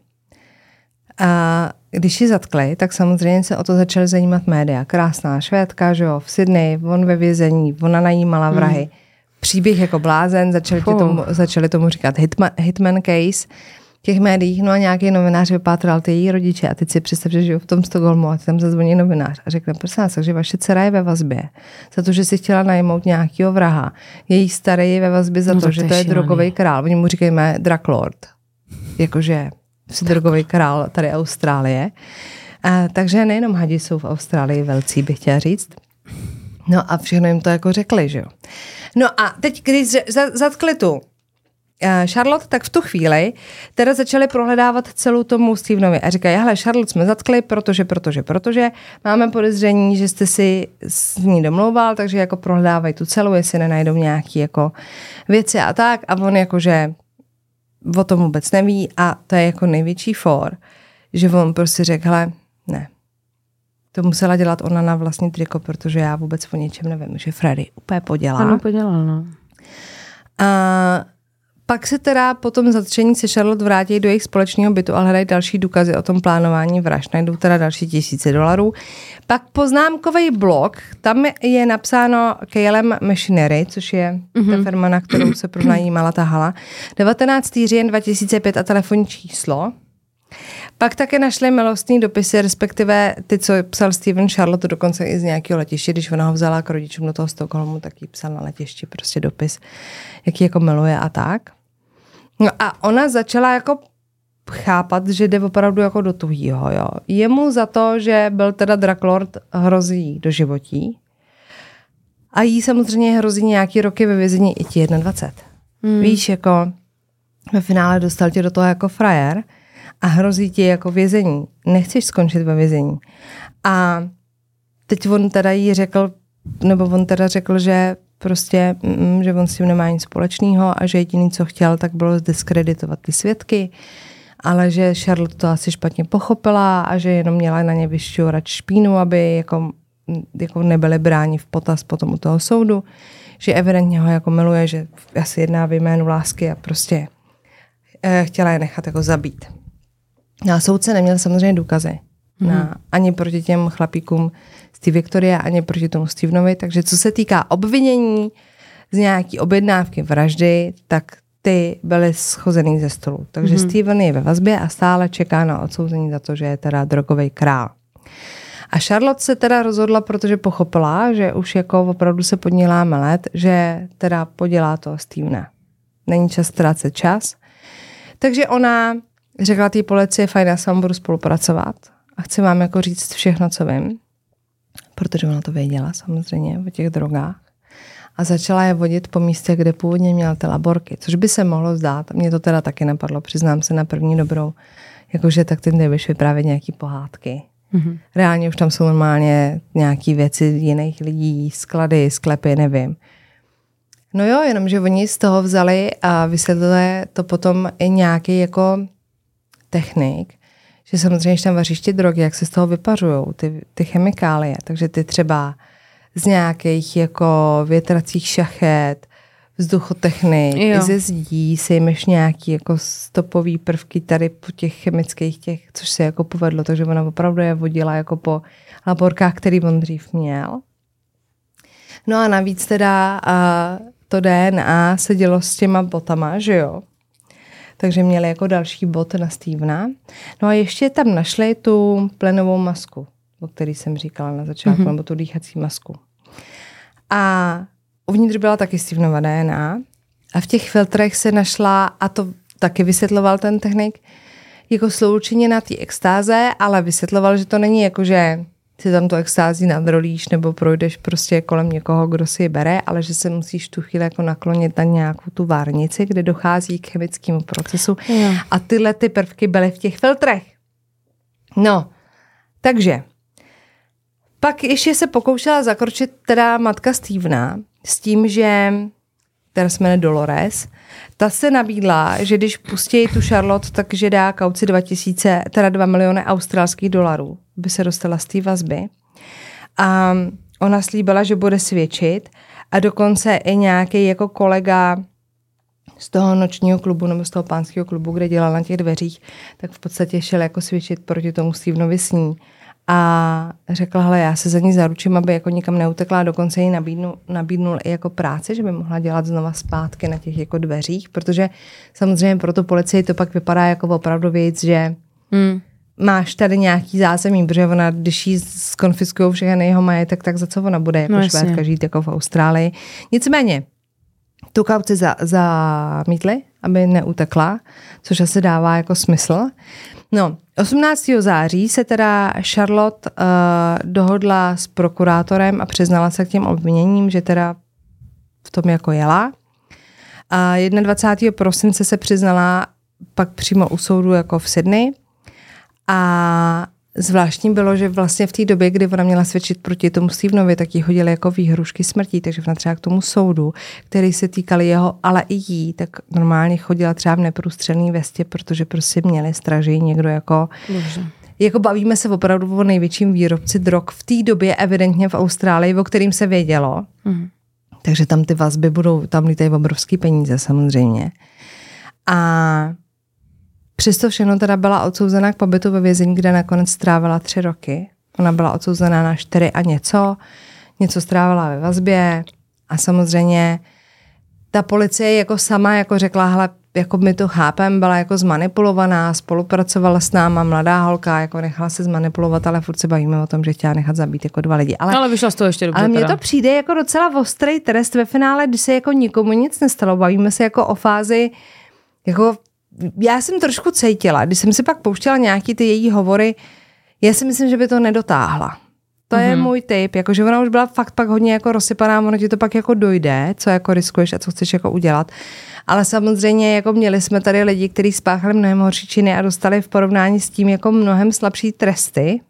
B: A když ji zatkli, tak samozřejmě se o to začaly zajímat média. Krásná Švédka, že jo, v Sydney, on ve vězení, ona najímala vrahy. Hmm. Příběh jako blázen, začali, tomu, začali tomu říkat hitman, hitman case v těch médiích, no a nějaký novinář vypátral ty její rodiče a teď si představ, že žijou v tom Stockholmu a tam zazvoní novinář a řekne, prosím vás, takže vaše dcera je ve vazbě za to, že si chtěla najmout nějakýho vraha. Její starý je ve vazbě za no, to, to že to je drogový král. Oni mu říkají drug lord, jakože drogový král tady Austrálie. A, takže nejenom hadi jsou v Austrálii velcí, bych chtěla říct. No a všechno jim to jako řekli, že jo. No a teď, když zatkli tu Charlotte tak v tu chvíli teda začali prohledávat celou tomu Stevenovi a říkají, hele, Charlotte jsme zatkli, protože, protože, protože máme podezření, že jste si s ní domlouval, takže jako prohledávají tu celou, jestli nenajdou nějaký jako věci a tak a on jakože o tom vůbec neví a to je jako největší for, že on prostě řekl, hele, ne, to musela dělat ona na vlastní triko, protože já vůbec o něčem nevím, že Freddy úplně podělá.
C: Ano, podělal, no.
B: A pak se teda po tom zatčení se Charlotte vrátí do jejich společného bytu a hledají další důkazy o tom plánování vražd. Najdou teda další tisíce dolarů. Pak poznámkový blok, tam je napsáno K L M Machinery, což je mm-hmm. ta firma, na kterou se pronajímala ta hala. devatenáctého října dva tisíce pět a telefonní číslo. Pak také našli milostný dopisy, respektive ty, co psal Steven Charlotte, dokonce i z nějakého letiště, když ona ho vzala k rodičům do toho Stockholmu, tak jí psal na letišti prostě dopis, jaký jako miluje a tak. No a ona začala jako chápat, že jde opravdu jako do tuhýho, jo. Jemu za to, že byl teda Draklord, hrozí do životí a jí samozřejmě hrozí nějaký roky ve vězení i ti dvacet jedna. Hmm. Víš, jako ve finále dostal tě do toho jako frajer a hrozí ti jako vězení. Nechceš skončit ve vězení. A teď on teda jí řekl, nebo on teda řekl, že prostě, mm, že on s tím nemá nic společného a že jediný, co chtěl, tak bylo zdiskreditovat ty svědky, ale že Charlotte to asi špatně pochopila a že jenom měla na ně vyšťourat špínu, aby jako, jako nebyli bráni v potaz potom u toho soudu, že evidentně ho jako miluje, že asi jedná v jménu lásky a prostě eh, chtěla je nechat jako zabít. No a soudce neměl samozřejmě důkazy. Mm. Na, ani proti těm chlapíkům z té Viktorie, ani proti tomu Stevenovi. Takže co se týká obvinění z nějaký objednávky vraždy, tak ty byly schozený ze stolu. Takže mm. Steven je ve vazbě a stále čeká na odsouzení za to, že je teda drogový král. A Charlotte se teda rozhodla, protože pochopila, že už jako opravdu se pod ní láme led, že teda podělá toho Stevena. Není čas ztrácet čas. Takže ona řekla té policii, fajn, já s vámi budu spolupracovat a chci vám jako říct všechno, co vím, protože ona to věděla samozřejmě o těch drogách a začala je vodit po místě, kde původně měla ty laborky, což by se mohlo zdát. Mně to teda taky napadlo, přiznám se na první dobrou, jakože tak ty nebudeš vyprávět nějaký pohádky. Mm-hmm. Reálně už tam jsou normálně nějaký věci jiných lidí, sklady, sklepy, nevím. No jo, jenomže oni z toho vzali a vysvětlili to potom i nějaký jako technik, že samozřejmě, když tam vaříš ty drogy, jak se z toho vypařujou, ty, ty chemikálie, takže ty třeba z nějakých jako větracích šachet, vzduchotechnik, i ze zdí sejmeš nějaký jako stopový prvky tady po těch chemických těch, což se jako povedlo, takže ona opravdu je vodila jako po laborkách, který on dřív měl. No a navíc teda a to D N A se dělo s těma botama, že jo? Takže měli jako další bot na Stevena. No a ještě tam našli tu plenovou masku, o který jsem říkala na začátku, mm-hmm. nebo tu dýchací masku. A uvnitř byla taky Stevenova D N A a v těch filtrech se našla, a to taky vysvětloval ten technik, jako sloučenina té extáze, ale vysvětloval, že to není jako, že si tam tu extází nadrolíš nebo projdeš prostě kolem někoho, kdo si ji bere, ale že se musíš tu chvíli jako naklonit na nějakou tu várnici, kde dochází k chemickému procesu. Jo. A tyhle ty prvky byly v těch filtrech. No, takže pak ještě se pokoušela zakročit teda matka Stevena s tím, že která se jmenuje Dolores, ta se nabídla, že když pustí tu Charlotte, takže dá kauci dva tisíce, teda dva miliony australských dolarů, by se dostala z té vazby. A ona slíbila, že bude svědčit a dokonce i nějaký jako kolega z toho nočního klubu nebo z toho pánského klubu, kde dělal na těch dveřích, tak v podstatě šel jako svědčit proti tomu Stevenovi s ní. A řekla, hele, já se za ní zaručím, aby jako nikam neutekla, dokonce jí nabídnul, nabídnul i jako práci, že by mohla dělat znova zpátky na těch jako dveřích, protože samozřejmě pro tu policii to pak vypadá jako opravdu věc, že hmm. máš tady nějaký zázemí, protože ona, když jí skonfiskujou všechny jeho majetek, tak za co ona bude jako no, Švédka žít jako v Austrálii. Nicméně, tu kauci za, zamítli, aby neutekla, což asi dává jako smysl. No, osmnáctého září se teda Charlotte uh, dohodla s prokurátorem a přiznala se k těm obviněním, že teda v tom jako jela. A dvacátého prvního prosince se přiznala pak přímo u soudu jako v Sydney. A zvláštní bylo, že vlastně v té době, kdy ona měla svědčit proti tomu Stevenovi, tak jí hodili jako výhrušky smrti, takže ona třeba k tomu soudu, který se týkal jeho, ale i jí, tak normálně chodila třeba v neprůstřelný vestě, protože prostě měli straží někdo jako... Dobře. Jako bavíme se opravdu o největším výrobci drog v té době evidentně v Austrálii, o kterým se vědělo. Mm. Takže tam ty vazby budou, tam lítají obrovský peníze samozřejmě. A přesto všechno teda byla odsouzená k pobytu ve vězení, kde nakonec strávila tři roky. Ona byla odsouzená na čtyři a něco. Něco strávila ve vazbě. A samozřejmě ta policie jako sama jako řekla, hele, jako my to chápem, byla jako zmanipulovaná, spolupracovala s náma, mladá holka, jako nechala se zmanipulovat, ale furt se bavíme o tom, že chtěla nechat zabít jako dva lidi. Ale,
C: ale vyšla z toho ještě dobře.
B: Ale mně to přijde jako docela ostrý trest ve finále, když se jako nikomu nic nestalo. Bavíme se jako o fázi, jako já jsem trošku cítila, když jsem si pak pouštěla nějaký ty její hovory, já si myslím, že by to nedotáhla. To mm-hmm. je můj tip, jakože ona už byla fakt pak hodně jako rozsypaná, ono ti to pak jako dojde, co jako riskuješ a co chceš jako udělat. Ale samozřejmě jako měli jsme tady lidi, kteří spáchali mnohem horší činy a dostali v porovnání s tím jako mnohem slabší tresty.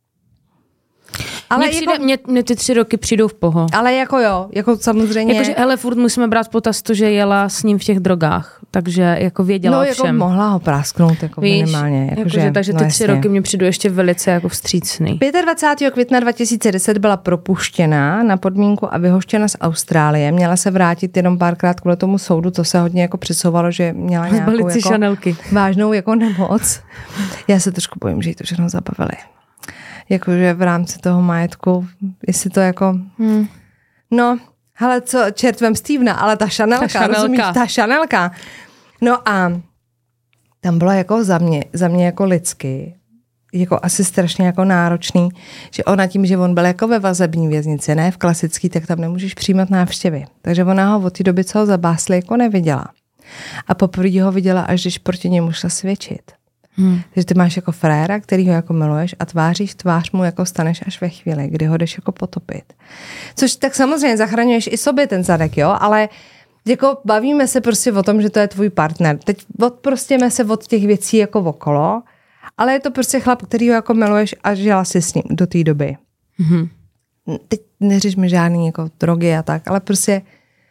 C: Ale mně, přijde, jako, mě, mě ty tři roky přijdou v poho.
B: Ale jako jo, jako samozřejmě.
C: Jakože hele, furt musíme brát potaz to, že jela s ním v těch drogách, takže jako věděla
B: no,
C: o všem.
B: No jako mohla ho prásknout jako Víš, minimálně. Jako
C: jakože,
B: že,
C: takže
B: no
C: ty
B: jasně.
C: tři roky mě přijdou ještě velice jako vstřícný.
B: dvacátého pátého května dva tisíce deset byla propuštěna na podmínku a vyhoštěna z Austrálie. Měla se vrátit jenom párkrát kvůli tomu soudu, to se hodně jako přesouvalo, že měla nějakou jako
C: šanelky.
B: vážnou jako nemoc. Já se trošku bojím, že jí to všechno zabavili. Jakože v rámci toho majetku, jestli to jako... Hmm. No, hele, co, čert vem Stevena, ale ta šanelka, ta šanelka. rozumíš, ta šanelka. No a tam bylo jako za mě, za mě jako lidsky, jako asi strašně jako náročný, že ona tím, že on byl jako ve vazební věznici, ne v klasický, tak tam nemůžeš přijímat návštěvy. Takže ona ho od té doby, co ho zabásli, jako neviděla. A poprvé ho viděla, až když proti němu šla svědčit. Hmm. Takže ty máš jako fréra, který ho jako miluješ a tváříš tvář mu jako staneš až ve chvíli, kdy ho jdeš jako potopit. Což tak samozřejmě zachraňuješ i sobě ten zadek, jo, ale jako bavíme se prostě o tom, že to je tvůj partner. Teď odprostěme se od těch věcí jako okolo, ale je to prostě chlap, který ho jako miluješ a žila si s ním do té doby. Hmm. Teď neříš mi žádný jako drogy a tak, ale prostě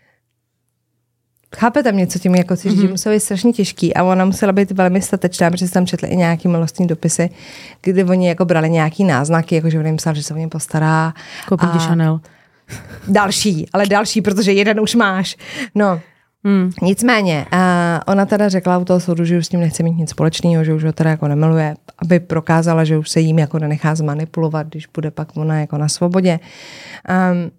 B: chápete mě, co tím jako si říct, mm-hmm. že muselo být strašně těžký a ona musela být velmi statečná, protože tam četli i nějaký milostní dopisy, kdy oni jako brali nějaký náznaky, jako že on jim psal, že se o ně postará.
C: Koupím ti Chanel.
B: Další, ale další, protože jeden už máš. No, mm. nicméně, uh, ona teda řekla u toho soudu, že už s ním nechce mít nic společného, že už ho teda jako nemiluje, aby prokázala, že už se jím jako nenechá zmanipulovat, když bude pak ona jako na svobodě. Um,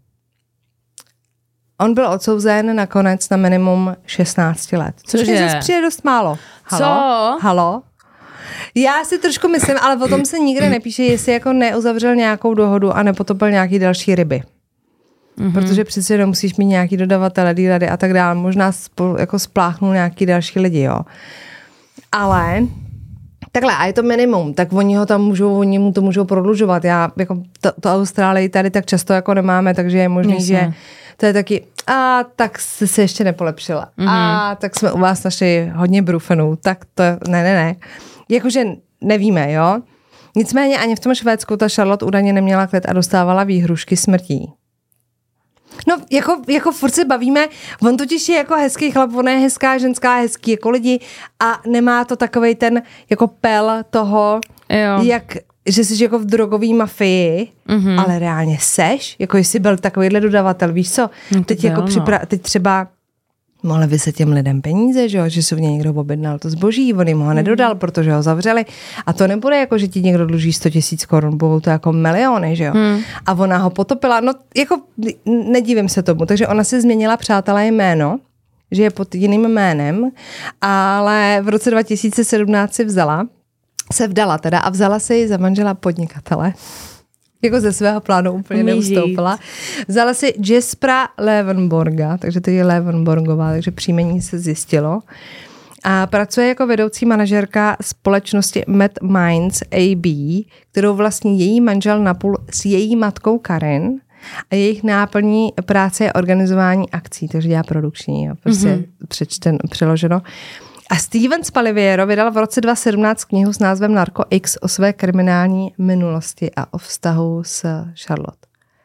B: On byl odsouzen nakonec na minimum šestnáct let. Což mi zase přijde dost málo. Halo?
C: Co?
B: Halo? Já si trošku myslím, ale o tom se nikde nepíše, jestli jako neuzavřel nějakou dohodu a nepotopil nějaký další ryby. Mm-hmm. Protože přece jenom musíš mít nějaký dodavatele, dílady a tak dále. Možná spolu, jako spláchnul nějaký další lidi, jo. Ale takhle, a je to minimum, tak oni ho tam můžou, oni mu to můžou prodlužovat. Já jako to, to Austrálii tady tak často jako nemáme, takže je možný, Myslím. že to je taky, a tak jsi se ještě nepolepšila. Mm-hmm. A tak jsme u vás našli hodně brufenů. Tak to, ne, ne, ne. Jakože nevíme, jo. Nicméně ani v tom Švédsku ta Charlotte údajně neměla klid a dostávala výhrušky smrtí. No, jako, jako furt se bavíme, on totiž je jako hezký chlap, ona je hezká ženská, hezký jako lidi a nemá to takovej ten jako pel toho, jo. jak... že jsi jako v drogové mafii, mm-hmm. ale reálně seš, jako jestli byl takovýhle dodavatel, víš co?
C: No
B: teď,
C: byl,
B: jako připra- teď třeba mohli by se těm lidem peníze, že, jo? Že se v něj někdo objednal to zboží, on jim ho nedodal, protože ho zavřeli. A to nebude jako, že ti někdo dluží sto tisíc korun, budou to jako miliony, že jo? Hmm. A ona ho potopila, no jako nedívím se tomu, takže ona si změnila, přátelé, jméno, že je pod jiným jménem, ale v roce dva tisíce sedmnáct si vzala se vdala teda a vzala si ji za manžela podnikatele. Jako ze svého plánu úplně neustoupila. Vzala si Jespera Levenborga, takže to je Levenborgová, takže příjmení se zjistilo. A pracuje jako vedoucí manažerka společnosti Mad Minds A B, kterou vlastní její manžel napůl s její matkou Karen. A jejich náplní práce je organizování akcí, takže dělá produkční, jo, prostě mm-hmm. přečten, přeloženo. A Steven Spalliviero vydal v roce dva tisíce sedmnáct knihu s názvem Narco X o své kriminální minulosti a o vztahu s Charlotte.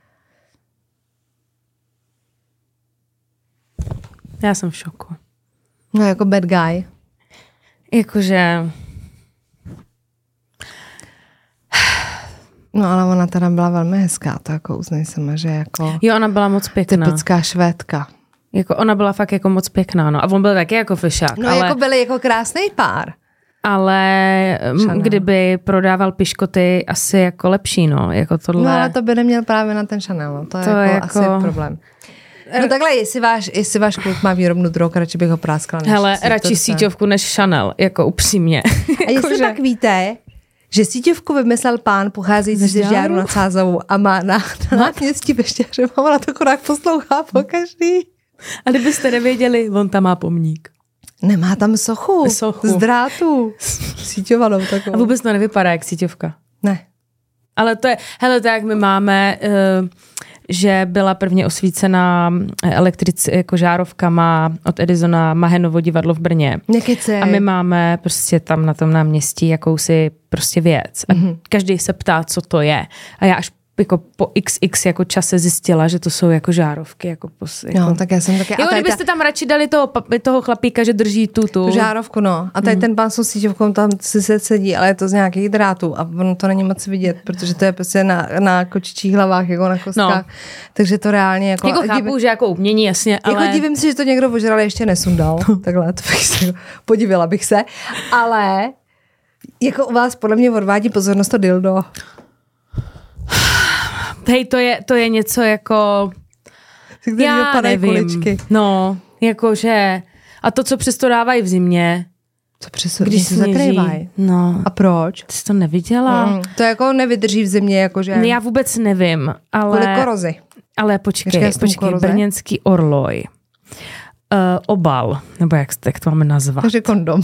C: Já jsem v šoku.
B: No jako bad guy.
C: Jakože...
B: No ale ona teda byla velmi hezká, to jako uznej sama, že jako...
C: Jo, ona byla moc pěkná.
B: Typická Švédka.
C: Jako ona byla fakt jako moc pěkná, no. A on byl taky jako fešák.
B: No
C: ale,
B: jako byli jako krásný pár.
C: Ale Chanel. Kdyby prodával piškoty, asi jako lepší, no. Jako tohle.
B: No ale to by neměl právě na ten Chanel, no. To, to je jako, jako asi problém. No takhle, jestli váš, jestli váš kluk má výrobnu drog, radši bych ho práskala.
C: Hele, radši síťovku než Chanel, jako upřímně.
B: A jestli tak víte, že síťovku vymyslel pán pocházející ze Žďáru nad Sázavou a má na, na náměstí ve Štěře. Ona to akorát poslouchá po každý.
C: A kdybyste nevěděli, on tam má pomník.
B: Nemá tam sochu.
C: Sochu.
B: Z drátu. Síťovanou takovou.
C: A vůbec to nevypadá jak síťovka.
B: Ne.
C: Ale to je, hele, tak my máme, uh, že byla prvně osvícená elektric, jako žárovkama od Edisona Mahenovo divadlo v Brně.
B: Nekecej.
C: A my máme prostě tam na tom náměstí jakousi prostě věc. A mm-hmm. každý se ptá, co to je. A já až jako po iks iks jako čase zjistila, že to jsou jako žárovky. Jako, jako...
B: No, tak já jsem taky...
C: Jo, kdybyste ta... tam radši dali toho, toho chlapíka, že drží tu, tu.
B: tu žárovku, no. A tady mm. ten pán s síťovkou tam si se sedí, ale je to z nějakých drátů a ono to není moc vidět, protože to je prostě na, na kočičích hlavách, jako na kostkách. No. Takže to reálně jako...
C: Jako chápu, divím, že jako umění, jasně, ale...
B: Jako divím si, že to někdo ožral ještě nesundal. Takhle, to bych se, podívila bych se. Ale jako u vás podle mě odvádí pozornost to dildo.
C: Hej, to je, to je něco jako... Já nevím. Kuličky. No, jakože... A to, co přesto dávají v zimě.
B: Co přesto, když se zakrývají.
C: No.
B: A proč?
C: Ty jsi to neviděla?
B: Mm, to jako nevydrží v zimě, jakože...
C: Já vůbec nevím, ale...
B: Kvůli korozi.
C: Ale počkej, počkej, brněnský orloj. Uh, obal, nebo jak, jak to máme nazvat?
B: Takže kondom.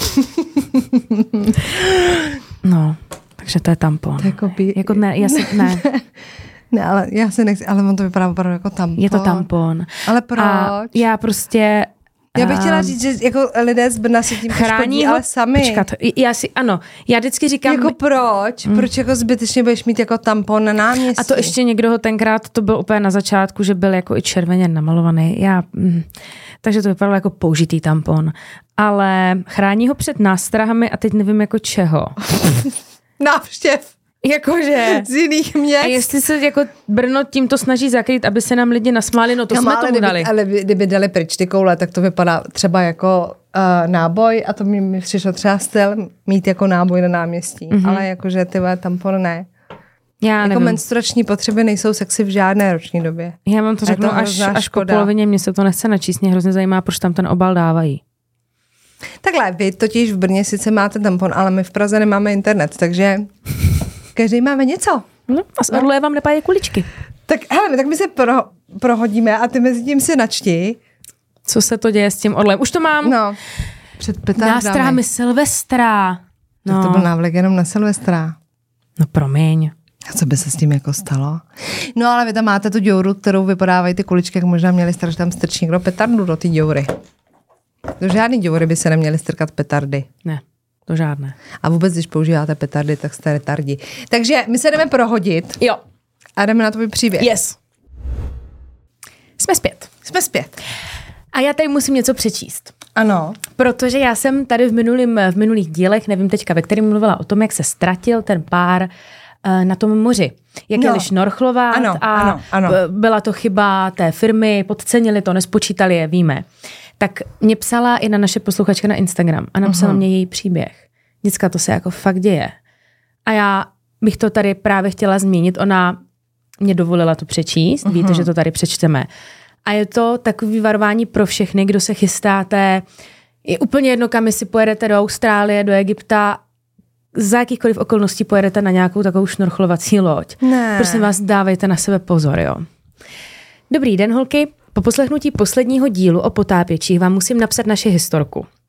C: No, takže to je tampon. To
B: jako, by...
C: jako ne, já si, ne.
B: Ne, ale já si nechci, ale on to vypadá opravdu jako tampon.
C: Je to tampon.
B: Ale proč?
C: A já prostě...
B: Já bych chtěla říct, že jako lidé z Brna si tím
C: chrání,
B: ale sami.
C: Počkat, já si, ano, já vždycky říkám...
B: Jako proč? Mm. Proč jako zbytečně budeš mít jako tampon na náměstí?
C: A to ještě někdo ho tenkrát, to byl úplně na začátku, že byl jako i červeně namalovaný. Já, mm, takže to vypadalo jako použitý tampon. Ale chrání ho před nástrahami a teď nevím jako čeho.
B: Návštěv.
C: Jakože.
B: Z jiných měst.
C: A jestli se jako Brno tímto snaží zakrýt, aby se nám lidi nasmáli, no to no, jsme tomu
B: kdyby,
C: dali.
B: Ale kdyby dali pryč ty koule, tak to vypadá třeba jako uh, náboj a to mi, mi přišlo třeba styl mít jako náboj na náměstí. Mm-hmm. Ale jakože ty tampon ne.
C: Já
B: jako
C: nevím.
B: Menstruační potřeby nejsou sexy v žádné roční době.
C: Já vám to řeknu to až, až po polovině, mě se to nechce načíst, mě hrozně zajímá, proč tam ten obal dávají.
B: Takhle, vy totiž v Brně sice máte tampon, ale my v Praze nemáme internet, takže každý máme něco.
C: No, a z orloje vám nepájí kuličky.
B: Tak hele, tak my se pro, prohodíme a ty mezi tím si načti.
C: Co se to děje s tím orlojem? Už to mám.
B: No, před petardami.
C: Nástrahami Silvestra. No.
B: Tak to byl návlek jenom na Silvestra.
C: No promiň.
B: A co by se s tím jako stalo? No ale vy tam máte tu děuru, kterou vypodávají ty kuličky, jak možná měli strč, tam strčí někdo petardu do ty děury. Do žádný děury by se neměly strkat petardy.
C: Ne, to žádné.
B: A vůbec, když používáte petardy, tak jste retardi. Takže my se jdeme prohodit.
C: Jo.
B: A jdeme na tvůj příběh.
C: Yes. Jsme zpět.
B: Jsme zpět.
C: A já tady musím něco přečíst.
B: Ano.
C: Protože já jsem tady v, minulým, v minulých dílech, nevím teďka, ve kterém mluvila o tom, jak se ztratil ten pár uh, na tom moři. Jak no. jeli šnorchlovat
B: ano,
C: a
B: ano, ano.
C: byla to chyba té firmy, podcenili to, nespočítali je, víme. Tak mě psala i na naše posluchačka na Instagram a napsala uh-huh. mě její příběh. Děcka, to se jako fakt děje. A já bych to tady právě chtěla zmínit. Ona mě dovolila to přečíst. Uh-huh. Víte, že to tady přečteme. A je to takový varování pro všechny, kdo se chystáte. Je úplně jedno, kam si pojedete do Austrálie, do Egypta. Za jakýchkoliv okolností pojedete na nějakou takovou šnorchlovací loď.
B: Ne.
C: Prosím vás, dávejte na sebe pozor, jo. Dobrý den, holky. Po poslechnutí posledního dílu o potápěčích vám musím napsat naši historku.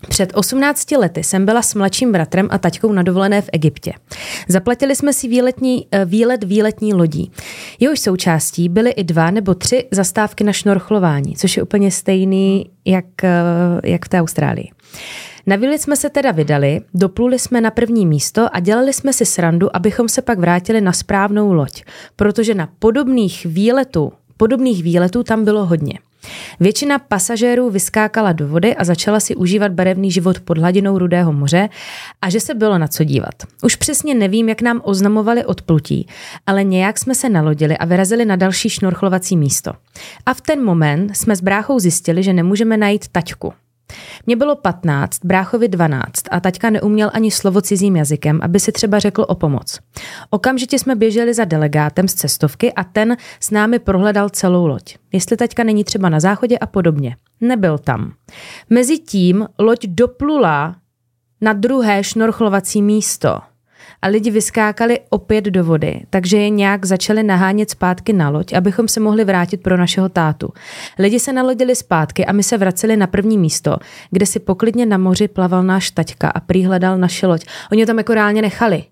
C: Před osmnácti lety jsem byla s mladším bratrem a taťkou na dovolené v Egyptě. Zaplatili jsme si výletní, výlet výletní lodí. Jehož součástí byly i dva nebo tři zastávky na šnorchlování, což je úplně stejný, jak, jak v té Austrálii. Na výlet jsme se teda vydali, dopluli jsme na první místo a dělali jsme si srandu, abychom se pak vrátili na správnou loď, protože na podobných výletů, podobných výletů tam bylo hodně. Většina pasažérů vyskákala do vody a začala si užívat barevný život pod hladinou Rudého moře a že se bylo na co dívat. Už přesně nevím, jak nám oznamovali odplutí, ale nějak jsme se nalodili a vyrazili na další šnorchlovací místo. A v ten moment jsme s bráchou zjistili, že nemůžeme najít taťku. Mně bylo patnáct, bráchovi dvanáct a taťka neuměl ani slovo cizím jazykem, aby si třeba řekl o pomoc. Okamžitě jsme běželi za delegátem z cestovky a ten s námi prohledal celou loď. Jestli taťka není třeba na záchodě a podobně. Nebyl tam. Mezitím loď doplula na druhé šnorchlovací místo a lidi vyskákali opět do vody, takže je nějak začali nahánět zpátky na loď, abychom se mohli vrátit pro našeho tátu. Lidi se nalodili zpátky a my se vraceli na první místo, kde si poklidně na moři plaval náš taťka a prý hledal naši loď. Oni tam jako reálně nechali.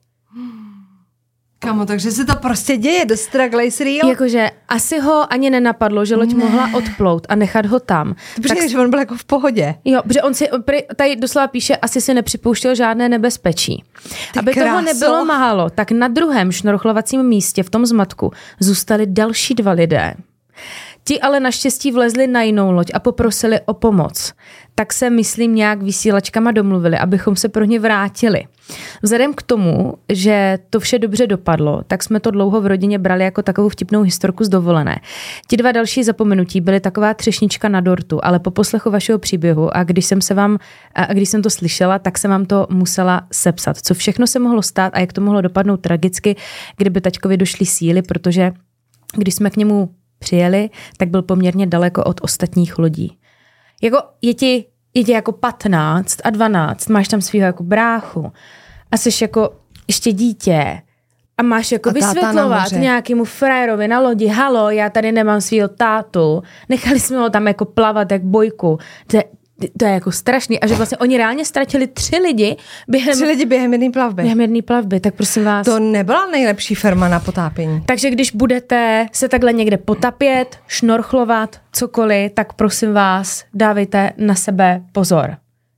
B: Kamo, takže se to prostě děje, the struggle is real.
C: Jakože asi ho ani nenapadlo, že loď ne. mohla odplout a nechat ho tam.
B: To tak, že on byl jako v pohodě.
C: Jo, protože on si tady doslova píše, asi si nepřipouštěl žádné nebezpečí. Ty Aby kráso. Toho nebylo málo, tak na druhém šnorchlovacím místě v tom zmatku zůstali další dva lidé. Ti ale naštěstí vlezli na jinou loď a poprosili o pomoc. Tak se, myslím, nějak vysílačkama domluvili, abychom se pro ně vrátili. Vzhledem k tomu, že to vše dobře dopadlo, tak jsme to dlouho v rodině brali jako takovou vtipnou historku z dovolené. Ti dva další zapomenutí byly taková třešnička na dortu, ale po poslechu vašeho příběhu a když jsem se vám, a když jsem to slyšela, tak jsem vám to musela sepsat. Co všechno se mohlo stát a jak to mohlo dopadnout tragicky, kdyby taťkovi došly síly, protože když jsme k němu přijeli, tak byl poměrně daleko od ostatních lodí. Jako je ti, je ti jako patnáct a dvanáct, máš tam svýho jako bráchu a jsi jako ještě dítě a máš jako a vysvětlovat nějakému frajerovi na lodi, halo, já tady nemám svýho tátu, nechali jsme ho tam jako plavat jak bojku. To je, to je jako strašný. A že vlastně oni reálně ztratili tři lidi během...
B: Tři lidi během jedné plavby.
C: Během jedné plavby, tak prosím vás.
B: To nebyla nejlepší firma na potápění.
C: Takže když budete se takhle někde potapět, šnorchlovat, cokoliv, tak prosím vás, dávejte na sebe pozor.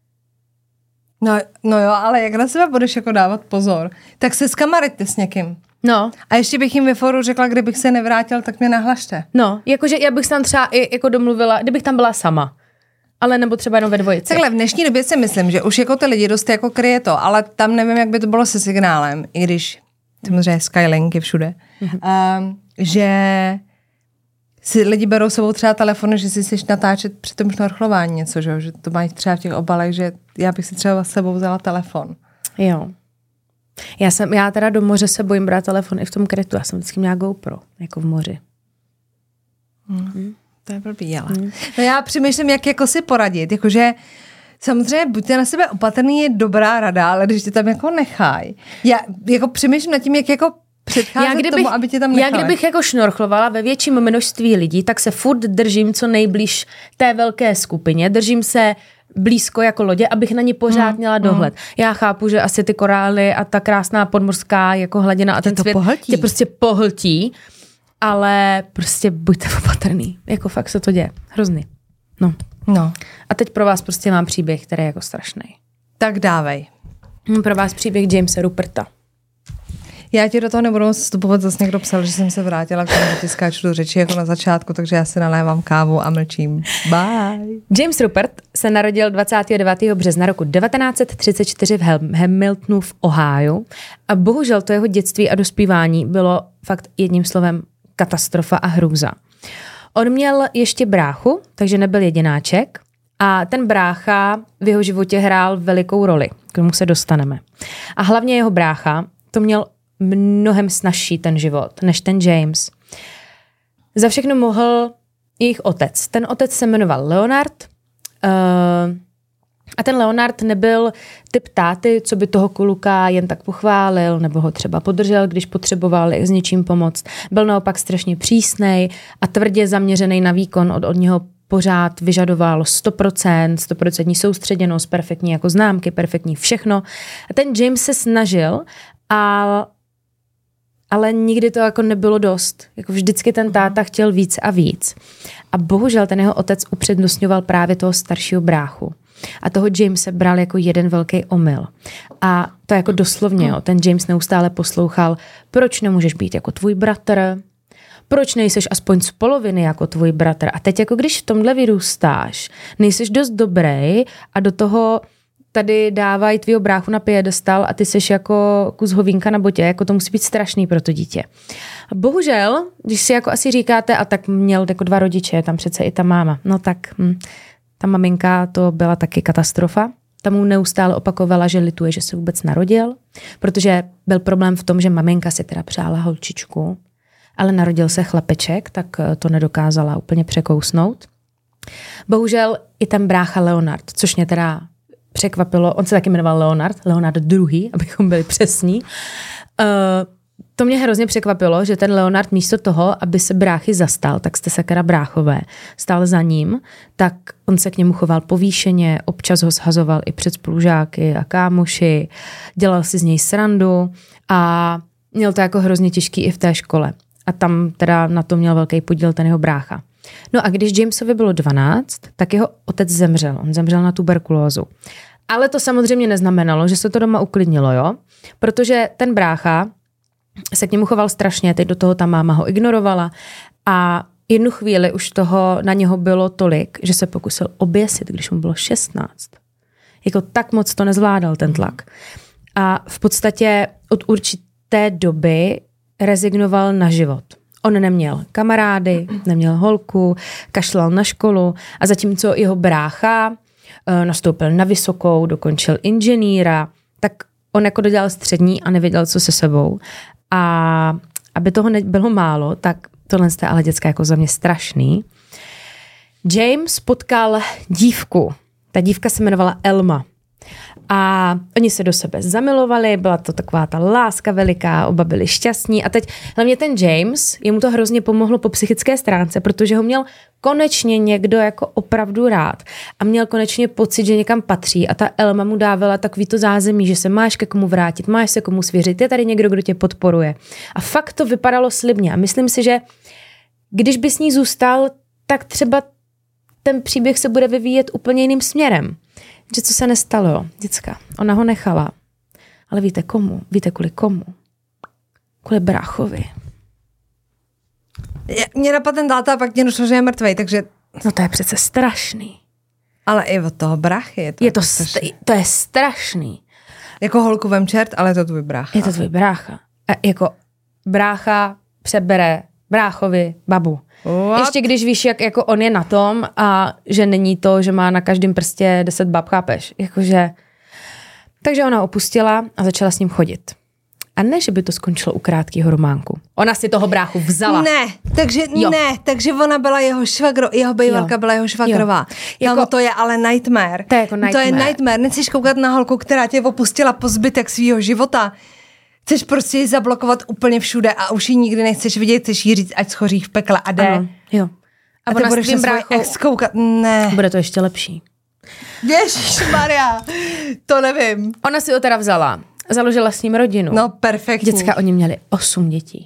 B: No, no jo, ale jak na sebe budeš jako dávat pozor, tak se zkamarujte s někým.
C: No.
B: A ještě bych jim ve foru řekla, kdybych se nevrátil, tak mě nahlašte.
C: No, jakože já bych tam třeba i jako domluvila, kdybych tam byla sama. Ale nebo třeba jenom ve dvojici.
B: Takhle v dnešní době si myslím, že už jako ty lidi dost jako kryje to, ale tam nevím, jak by to bylo se signálem, i když samozřejmě Skylink je všude, mm-hmm. um, že si lidi berou sebou třeba telefony, že si chceš natáčet při tom šnorchlování něco, že, že to mají třeba v těch obalech, že já bych si třeba s sebou vzala telefon.
C: Jo. Já jsem, já teda do moře se bojím brát telefon i v tom krytu, já jsem vždycky měla GoPro, jako v moři.
B: Mm. Mm. To je blbý, ale. Hmm. No já přemýšlím, jak jako si poradit, jakože samozřejmě buďte na sebe opatrný, je dobrá rada, ale když tě tam jako nechaj. Já jako přemýšlím nad tím, jak jako předcházet já kdybych, tomu, aby tě tam nechali.
C: Já kdybych jako šnorchlovala ve větším množství lidí, tak se furt držím co nejblíž té velké skupině, držím se blízko jako lodě, abych na ní pořád hmm, měla dohled. Hmm. Já chápu, že asi ty korály a ta krásná podmořská jako hladina a ten svět tě prostě pohltí. Ale prostě buďte opatrný. Jako fakt se to děje. Hrozný. No.
B: No.
C: A teď pro vás prostě mám příběh, který je jako strašný.
B: Tak dávej.
C: Pro vás příběh Jamesa Ruperta.
B: Já ti do toho nebudu vstupovat, zase někdo psal, že jsem se vrátila k tomu, že ti skáču do řeči jako na začátku, takže já si nalévám kávu a mlčím. Bye.
C: James Rupert se narodil dvacátého devátého března roku devatenáct set třicet čtyři v Hamiltonu v Ohiu a bohužel to jeho dětství a dospívání bylo fakt jedním slovem katastrofa a hrůza. On měl ještě bráchu, takže nebyl jedináček a ten brácha v jeho životě hrál velikou roli, k tomu se dostaneme. A hlavně jeho brácha to měl mnohem snazší ten život, než ten James. Za všechno mohl jejich otec. Ten otec se jmenoval Leonard uh, a ten Leonard nebyl typ táty, co by toho kluka jen tak pochválil nebo ho třeba podržel, když potřeboval s něčím pomoct. Byl naopak strašně přísnej a tvrdě zaměřený na výkon, od, od něho pořád vyžadoval sto procent, sto procent soustředěnost, perfektní jako známky, perfektní všechno. A ten James se snažil, a, ale nikdy to jako nebylo dost. Jako vždycky ten táta chtěl víc a víc. A bohužel ten jeho otec upřednostňoval právě toho staršího bráchu. A toho Jamese bral jako jeden velký omyl. A to jako doslovně, jo. Ten James neustále poslouchal, proč nemůžeš být jako tvůj bratr, proč nejseš aspoň z poloviny jako tvůj bratr. A teď jako když v tomhle vyrůstáš, nejseš dost dobrý a do toho tady dávají tvýho bráchu na piedestal a ty seš jako kus hovínka na botě, jako to musí být strašný pro to dítě. A bohužel, když si jako asi říkáte, a tak měl jako dva rodiče, tam přece i ta máma, no tak hm, ta maminka, to byla taky katastrofa. Tam mu neustále opakovala, že lituje, že se vůbec narodil, protože byl problém v tom, že maminka si teda přála holčičku, ale narodil se chlapeček, tak to nedokázala úplně překousnout. Bohužel i ten brácha Leonard, což mě teda překvapilo, on se taky jmenoval Leonard, Leonard druhý, abychom byli přesní. Uh, to mě hrozně překvapilo, že ten Leonard místo toho, aby se bráchy zastal, tak jste sakra bráchové, stál za ním, tak on se k němu choval povýšeně, občas ho shazoval i před spolužáky a kámoši, dělal si z něj srandu a měl to jako hrozně těžký i v té škole. A tam teda na to měl velký podíl ten jeho brácha. No a když Jamesovi bylo dvanáct, tak jeho otec zemřel. On zemřel na tuberkulózu. Ale to samozřejmě neznamenalo, že se to doma uklidnilo, jo? Protože ten brácha se k němu choval strašně, teď do toho ta máma ho ignorovala a jednu chvíli už toho na něho bylo tolik, že se pokusil oběsit, když mu bylo šestnáct. Jako tak moc to nezvládal ten tlak. A v podstatě od určité doby rezignoval na život. On neměl kamarády, neměl holku, kašlal na školu a zatímco jeho brácha nastoupil na vysokou, dokončil inženýra, tak on jako dodělal střední a nevěděl, co se sebou. A aby toho nebylo málo, tak tohle je ale děcka jako za mě strašný. James potkal dívku. Ta dívka se jmenovala Elma. A oni se do sebe zamilovali, byla to taková ta láska veliká, oba byli šťastní a teď hlavně ten James, jemu to hrozně pomohlo po psychické stránce, protože ho měl konečně někdo jako opravdu rád a měl konečně pocit, že někam patří a ta Elma mu dávala takový to zázemí, že se máš ke komu vrátit, máš se komu svěřit, je tady někdo, kdo tě podporuje. A fakt to vypadalo slibně a myslím si, že když by s ní zůstal, tak třeba ten příběh se bude vyvíjet úplně jiným směrem. Že co se nestalo, děcka. Ona ho nechala. Ale víte komu? Víte kvůli komu? Kvůli bráchovi.
B: Mě napadl ten táta a pak mě došlo, že je mrtvej, takže...
C: No to je přece strašný.
B: Ale i od toho bráchy je to...
C: Je to, st- to je strašný.
B: Jako holku vem čert, ale je to tvůj brácha.
C: Je to tvůj brácha. A jako brácha přebere bráchovi babu. What? Ještě když víš, jak jako on je na tom a že není to, že má na každém prstě deset bab, chápeš? Jakože... Takže ona opustila a začala s ním chodit. A ne, že by to skončilo u krátkého románku. Ona si toho bráchu vzala.
B: Ne, takže jo. ne, takže ona byla jeho švagro, jeho bejvalka byla jeho švagrová. Jako, Kámo, to je ale nightmare.
C: To je jako nightmare.
B: To je nightmare. Nechceš koukat na holku, která tě opustila po zbytek svýho života. Chceš prostě ji zablokovat úplně všude a už ji nikdy nechceš vidět, chceš jí říct, ať schoří v pekle a jde.
C: Ano, jo.
B: A, a ty budeš na svůj ex koukat. Ne.
C: Bude to ještě lepší.
B: Ježišmarja, to nevím.
C: Ona si ho teda vzala. Založila s ním rodinu.
B: No, perfektní.
C: Děcka, oni měli osm dětí.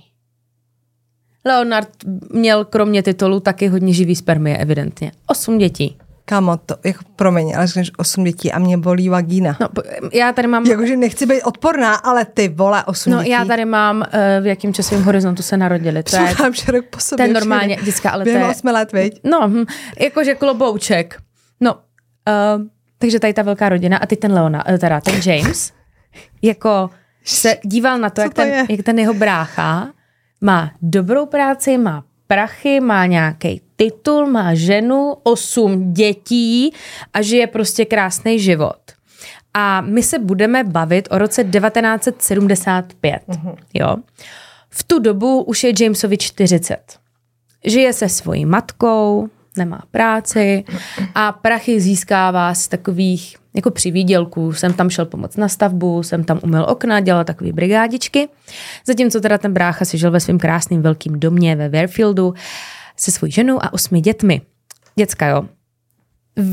C: Leonard měl kromě titulu taky hodně živý spermie, evidentně. Osm dětí.
B: Kámo, to, jako promiň, ale řekneš osm dětí a mě bolí vagína.
C: No, já tady mám...
B: Jakože nechci být odporná, ale ty vole, osm
C: no,
B: dětí.
C: já tady mám, uh, v jakém časovém horizontu se narodili. To je,
B: rok po sobě.
C: To je normálně, děcka, ale
B: během
C: to je...
B: osmi let, viď?
C: No, hm, jakože klobouček. No, uh, takže tady ta velká rodina a teď ten Leona, teda ten James, jako se díval na to, jak, to ten, jak ten jeho brácha má dobrou práci, má prachy, má nějaký titul, má ženu, osm dětí a žije prostě krásný život. A my se budeme bavit o roce devatenáct set sedmdesát pět. Mm-hmm. Jo? V tu dobu už je Jamesovi čtyřicet. Žije se svojí matkou, nemá práci a prachy získává z takových jako přivídělků. Jsem tam šel pomoct na stavbu, jsem tam umyl okna, dělal takové brigádičky. Zatímco teda ten brácha si žil ve svém krásném velkém domě ve Fairfieldu se svojí ženou a osmi dětmi. děcka, jo. V, uh,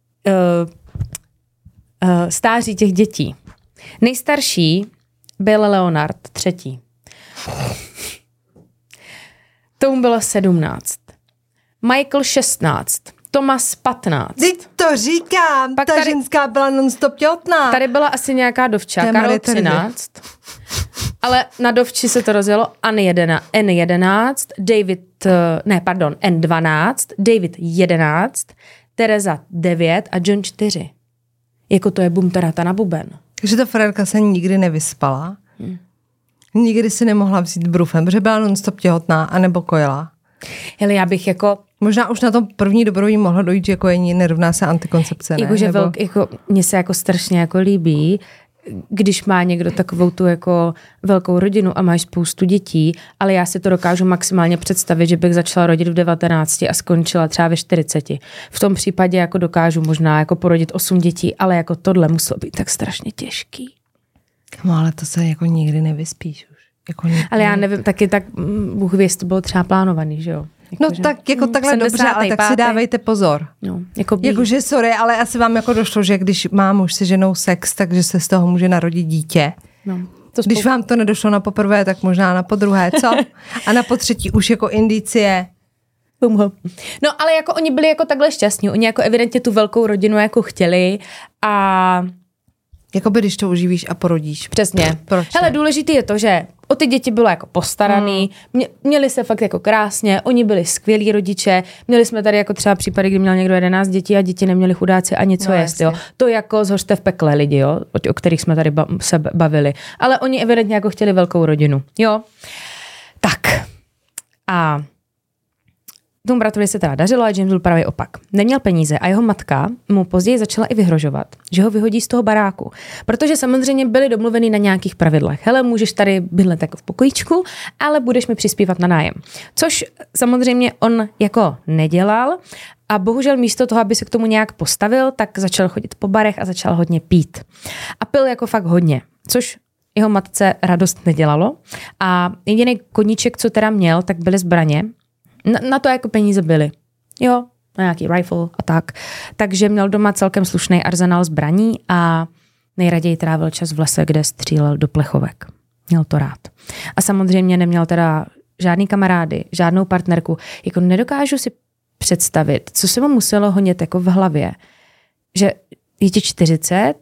C: uh, stáří těch dětí. Nejstarší byl Leonard, třetí. Tomu bylo sedmnáct. Michael šestnáct. Thomas patnáct.
B: Teď to říkám,
C: Pak
B: ta
C: tady,
B: ženská byla non-stop těhotná.
C: Tady byla asi nějaká dovča, Karol třináct. Ale na dovči se to rozjelo N jedenáct, David, ne, pardon, N dvanáct, David jedenáct, Tereza devět a John čtyři. Jako to je bum tarata na buben.
B: Takže ta frérka se nikdy nevyspala. Hmm. Nikdy si nemohla vzít brufem, protože byla non-stop těhotná, anebo kojila.
C: Hele, já bych jako...
B: Možná už na tom první dobrou jí mohlo dojít, že kojení nerovná se antikoncepce, ne?
C: Jakože
B: nebo...
C: velk, jako, mně se jako strašně jako líbí, když má někdo takovou tu jako velkou rodinu a máš spoustu dětí, ale já si to dokážu maximálně představit, že bych začala rodit v devatenácti a skončila třeba ve čtyřiceti. V tom případě jako dokážu možná jako porodit osm dětí, ale jako tohle muselo být tak strašně těžký.
B: No, ale to se jako nikdy nevyspíš už. Jako nikdy.
C: Ale já nevím, taky tak Bůh ví, jestli to bylo třeba plánovaný, že jo? Jako,
B: no
C: že,
B: tak jako takhle dobře, ale tak si dávejte pozor.
C: No, jako
B: Jakože sorry, ale asi vám jako došlo, že když má muž se ženou sex, takže se z toho může narodit dítě.
C: No, to spou-
B: když vám to nedošlo na poprvé, tak možná na podruhé, co? A na potřetí už jako indicie.
C: No ale jako oni byli jako takhle šťastní, oni jako evidentně tu velkou rodinu jako chtěli a...
B: Jakoby když to uživíš a porodíš.
C: Přesně.
B: Proč?
C: Hele, důležitý je to, že o ty děti bylo jako postaraný, mm. Mě, měli se fakt jako krásně, oni byli skvělí rodiče, měli jsme tady jako třeba případy, kdy měl někdo jedenáct dětí a děti neměli chudáci ani co no, jest, jo. To jako zhořte v pekle lidi, jo, o, o kterých jsme tady ba- se bavili. Ale oni evidentně jako chtěli velkou rodinu, jo. Tak. A tomu bratrovi se teda dařilo a James byl právě opak. Neměl peníze a jeho matka mu později začala i vyhrožovat, že ho vyhodí z toho baráku. Protože samozřejmě byli domluveni na nějakých pravidlech. Hele, můžeš tady bydlet jako v pokojíčku, ale budeš mi přispívat na nájem. Což samozřejmě on jako nedělal a bohužel místo toho, aby se k tomu nějak postavil, tak začal chodit po barech a začal hodně pít. A pil jako fakt hodně, což jeho matce radost nedělalo. A jediný koníček, co teda měl, tak byly zbraně. Na, na to jako peníze byly. Jo, na nějaký rifle a tak. Takže měl doma celkem slušný arzenál zbraní a nejraději trávil čas v lese, kde střílel do plechovek. Měl to rád. A samozřejmě neměl teda žádný kamarády, žádnou partnerku. Jako nedokážu si představit, co se mu muselo honit jako v hlavě. Že je ti čtyřicet,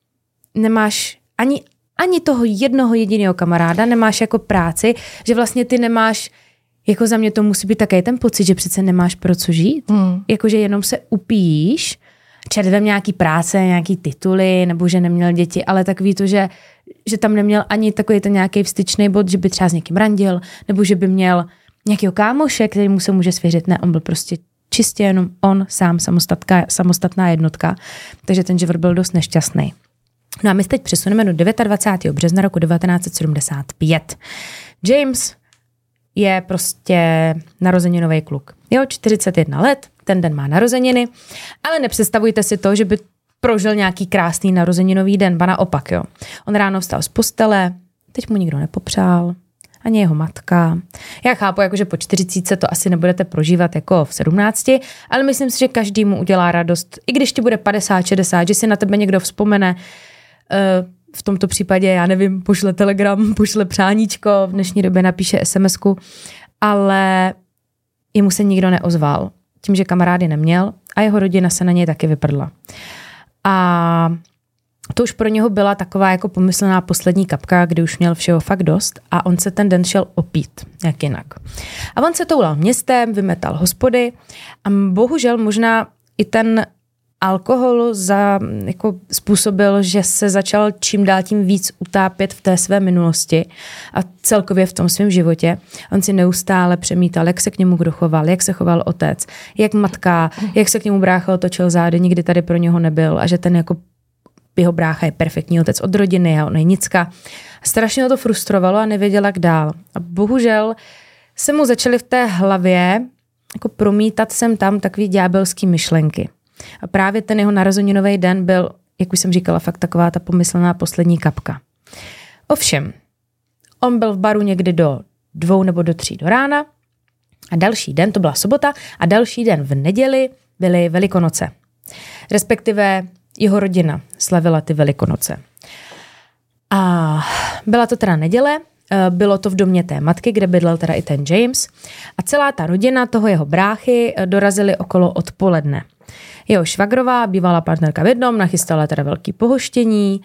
C: nemáš ani, ani toho jednoho jediného kamaráda, nemáš jako práci, že vlastně ty nemáš. Jako za mě to musí být také ten pocit, že přece nemáš pro co žít. Hmm. Jakože jenom se upíš, červem nějaký práce, nějaký tituly, nebo že neměl děti, ale takový to, že, že tam neměl ani takový ten nějaký vstyčný bod, že by třeba s někým randil, nebo že by měl nějakého kámoše, který mu se může svěřit. Ne, on byl prostě čistě jenom on sám, samostatná jednotka. Takže ten život byl dost nešťastný. No a my se teď přesuneme do dvacátého devátého března roku devatenáct set sedmdesát pět. James je prostě narozeninový kluk. Jo, čtyřicet jedna let, ten den má narozeniny, ale nepředstavujte si to, že by prožil nějaký krásný narozeninový den, ba naopak, jo. On ráno vstal z postele, teď mu nikdo nepopřál, ani jeho matka. Já chápu, jako, že po čtyřicítce to asi nebudete prožívat jako v sedmnácti, ale myslím si, že každý mu udělá radost, i když ti bude padesát, šedesát, že si na tebe někdo vzpomene. Uh, v tomto případě, já nevím, pošle telegram, pošle přáníčko, v dnešní době napíše SMSku, ale jemu se nikdo neozval. Tím, že kamarády neměl a jeho rodina se na něj taky vyprdla. A to už pro něho byla taková jako pomyslná poslední kapka, kdy už měl všeho fakt dost a on se ten den šel opít, jak jinak. A on se toulal městem, vymetal hospody a bohužel možná i ten alkohol za, jako způsobil, že se začal čím dál tím víc utápět v té své minulosti a celkově v tom svém životě. On si neustále přemítal, jak se k němu kdo choval, jak se choval otec, jak matka, jak se k němu brácha otočil zády, nikdy tady pro něho nebyl a že ten jako jeho brácha je perfektní otec od rodiny a on je nicka. Strašně ho to frustrovalo a nevěděl, jak dál. A bohužel se mu začaly v té hlavě jako promítat sem tam takový ďábelský myšlenky. A právě ten jeho narozeninový den byl, jak už jsem říkala, fakt taková ta pomyslná poslední kapka. Ovšem, on byl v baru někdy do dvou nebo do tří do rána a další den, to byla sobota, a další den v neděli byly Velikonoce. Respektive jeho rodina slavila ty Velikonoce. A byla to teda neděle, bylo to v domě té matky, kde bydlel teda i ten James. A celá ta rodina toho jeho bráchy dorazili okolo odpoledne. Jeho švagrová, bývalá partnerka v jednom, nachystala teda velký pohoštění,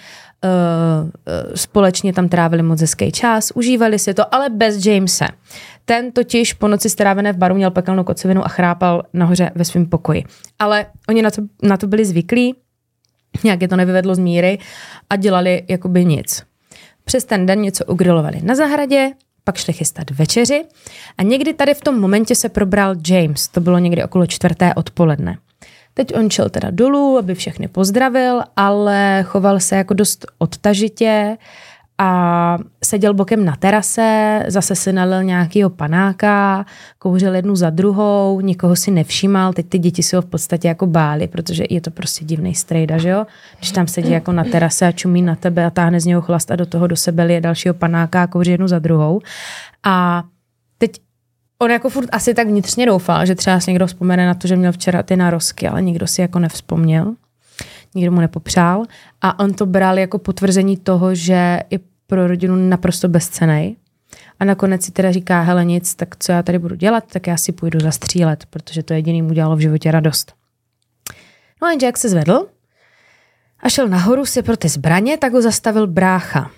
C: společně tam trávili moc hezký čas, užívali si to, ale bez Jamese. Ten totiž po noci strávené v baru měl pekelnou kocovinu a chrápal nahoře ve svém pokoji. Ale oni na to, na to byli zvyklí, nějak je to nevyvedlo z míry a dělali jakoby nic. Přes ten den něco ugrilovali na zahradě, pak šli chystat večeři a někdy tady v tom momentě se probral James, to bylo někdy okolo čtvrté odpoledne. Teď on šel teda dolů, aby všechny pozdravil, ale choval se jako dost odtažitě a seděl bokem na terase, zase si nalil nějakýho panáka, kouřil jednu za druhou, nikoho si nevšímal, teď ty děti se ho v podstatě jako báli, protože je to prostě divnej strejda, že jo? Když tam sedí jako na terase a čumí na tebe a táhne z něho chlast a do toho do sebe lije dalšího panáka a kouří jednu za druhou. A teď on jako furt asi tak vnitřně doufal, že třeba si někdo vzpomene na to, že měl včera ty narozky, ale nikdo si jako nevzpomněl. Nikdo mu nepopřál. A on to bral jako potvrzení toho, že je pro rodinu naprosto bezcennej. A nakonec si teda říká, hele nic, tak co já tady budu dělat, tak já si půjdu zastřílet, protože to jediný mu dělalo v životě radost. No a jak se zvedl a šel nahoru si pro ty zbraně, tak ho zastavil brácha.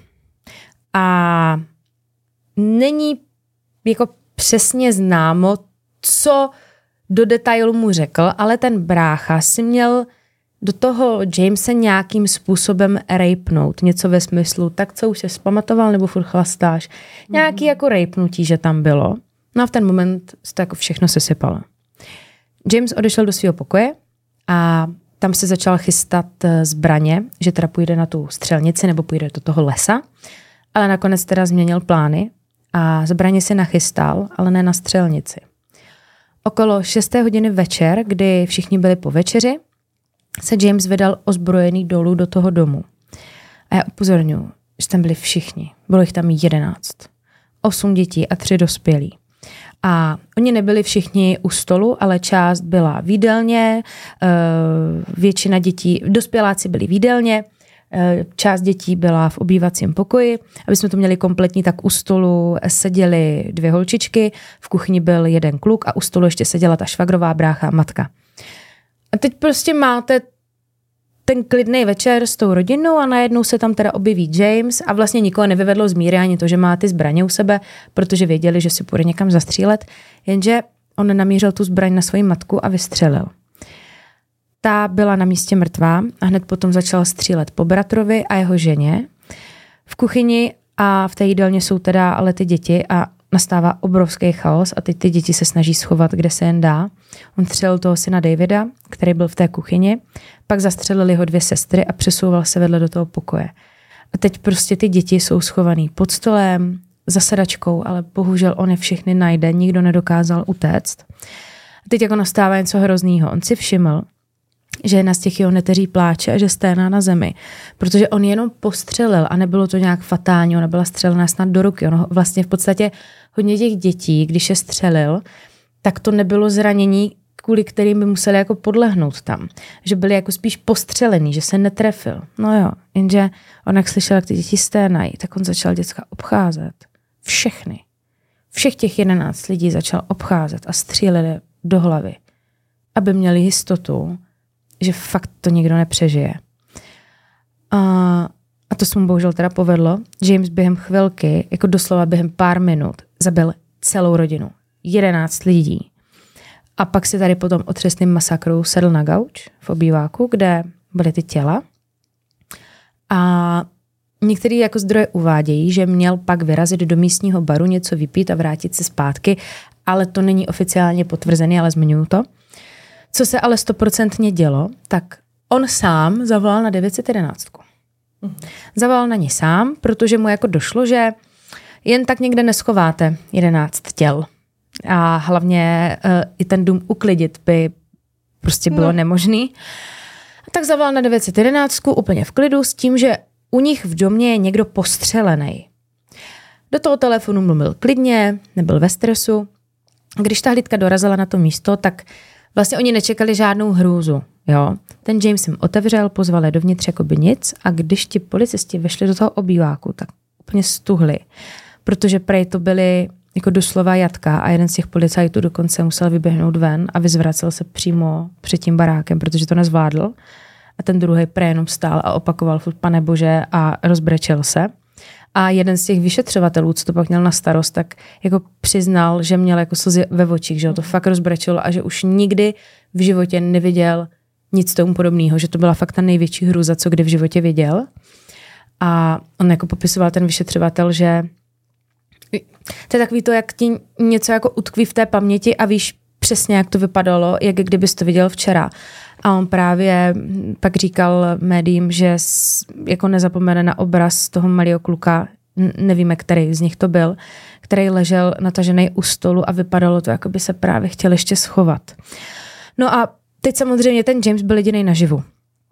C: A není jako přesně známo, co do detailu mu řekl, ale ten brácha si měl do toho Jamese nějakým způsobem rejpnout. Něco ve smyslu, tak co už se zpamatoval, nebo furt chlastáš. Mm-hmm. Nějaký jako rejpnutí, že tam bylo. No a v ten moment se to jako všechno sesypalo. James odešel do svého pokoje a tam se začal chystat zbraně, že teda půjde na tu střelnici nebo půjde do toho lesa, ale nakonec teda změnil plány a zbraně si nachystal, ale ne na střelnici. Okolo šesté hodiny večer, kdy všichni byli po večeři, se James vydal ozbrojený dolů do toho domu. A já upozorňuji, že tam byli všichni. Bylo jich tam jedenáct. Osm dětí a tři dospělí. A oni nebyli všichni u stolu, ale část byla v jídelně, většina dětí, dospěláci byli v jídelně, část dětí byla v obývacím pokoji. Aby jsme to měli kompletní, tak u stolu seděly dvě holčičky, v kuchyni byl jeden kluk a u stolu ještě seděla ta švagrová, brácha a matka. A teď prostě máte ten klidný večer s tou rodinou a najednou se tam teda objeví James a vlastně nikoho nevyvedlo z míry ani to, že má ty zbraně u sebe, protože věděli, že si půjde někam zastřílet, jenže on namířil tu zbraň na svoji matku a vystřelil. Ta byla na místě mrtvá a hned potom začal střílet po bratrovi a jeho ženě. V kuchyni a v té jídelně jsou teda ale ty děti a nastává obrovský chaos a teď ty děti se snaží schovat, kde se jen dá. On střelil toho syna Davida, který byl v té kuchyni, pak zastřelili jeho dvě sestry a přesouval se vedle do toho pokoje. A teď prostě ty děti jsou schovaný pod stolem, za sedačkou, ale bohužel on je všechny najde, nikdo nedokázal utéct. A teď jako nastává něco hroznýho. On si všiml, že jedna z těch jeho neteří pláče a že sténá na zemi, protože on jenom postřelil a nebylo to nějak fatální, ona byla střelená snad do ruky. Ono vlastně v podstatě hodně těch dětí, když je střelil, tak to nebylo zranění, kvůli kterým by museli jako podlehnout tam. Že byli jako spíš postřelený, že se netrefil. No jo, jenže on jak slyšel, jak ty děti sténají, tak on začal děcka obcházet. Všechny. Všech těch jedenáct lidí začal obcházet a stříleli do hlavy, aby měli jistotu, že fakt to nikdo nepřežije. A, a to se mu bohužel teda povedlo. James během chvilky, jako doslova během pár minut, zabil celou rodinu. jedenáct lidí. A pak si tady potom otřesným masakru sedl na gauč v obýváku, kde byly ty těla. A některý jako zdroje uvádějí, že měl pak vyrazit do místního baru, něco vypít a vrátit se zpátky, ale to není oficiálně potvrzené, ale zmiňuju to. Co se ale stoprocentně dělo, tak on sám zavolal na devět set jedenáct. Zavolal na ní sám, protože mu jako došlo, že jen tak někde neschováte jedenáct těl. A hlavně uh, i ten dům uklidit by prostě bylo no. nemožný. A tak zavolal na devět set jedenáct úplně v klidu s tím, že u nich v domě je někdo postřelený. Do toho telefonu mluvil klidně, nebyl ve stresu. Když ta hlídka dorazila na to místo, tak vlastně oni nečekali žádnou hrůzu. Jo. Ten James jim otevřel, pozval je dovnitř jako by nic a když ti policisti vešli do toho obýváku, tak úplně stuhli. Protože prej to byly jako doslova jatka a jeden z těch policajtů dokonce musel vyběhnout ven a vyzvracel se přímo před tím barákem, protože to nezvládl. A ten druhý prej jenom stál a opakoval furt pane bože a rozbrečel se. A jeden z těch vyšetřovatelů, co to pak měl na starost, tak jako přiznal, že měl jako slzy ve očích, že ho to fakt rozbrečelo a že už nikdy v životě neviděl nic tomu podobného, že to byla fakt ta největší hrůza, co kdy v životě viděl. A on jako popisoval ten vyšetřovatel, že to je takový to, jak ti něco jako utkví v té paměti a víš přesně, jak to vypadalo, jak kdybys to viděl včera. A on právě pak říkal médiím, že jako nezapomene na obraz toho malého kluka, nevíme, který z nich to byl, který ležel natažený u stolu a vypadalo to, jako by se právě chtěl ještě schovat. No a teď samozřejmě ten James byl jedinej naživu.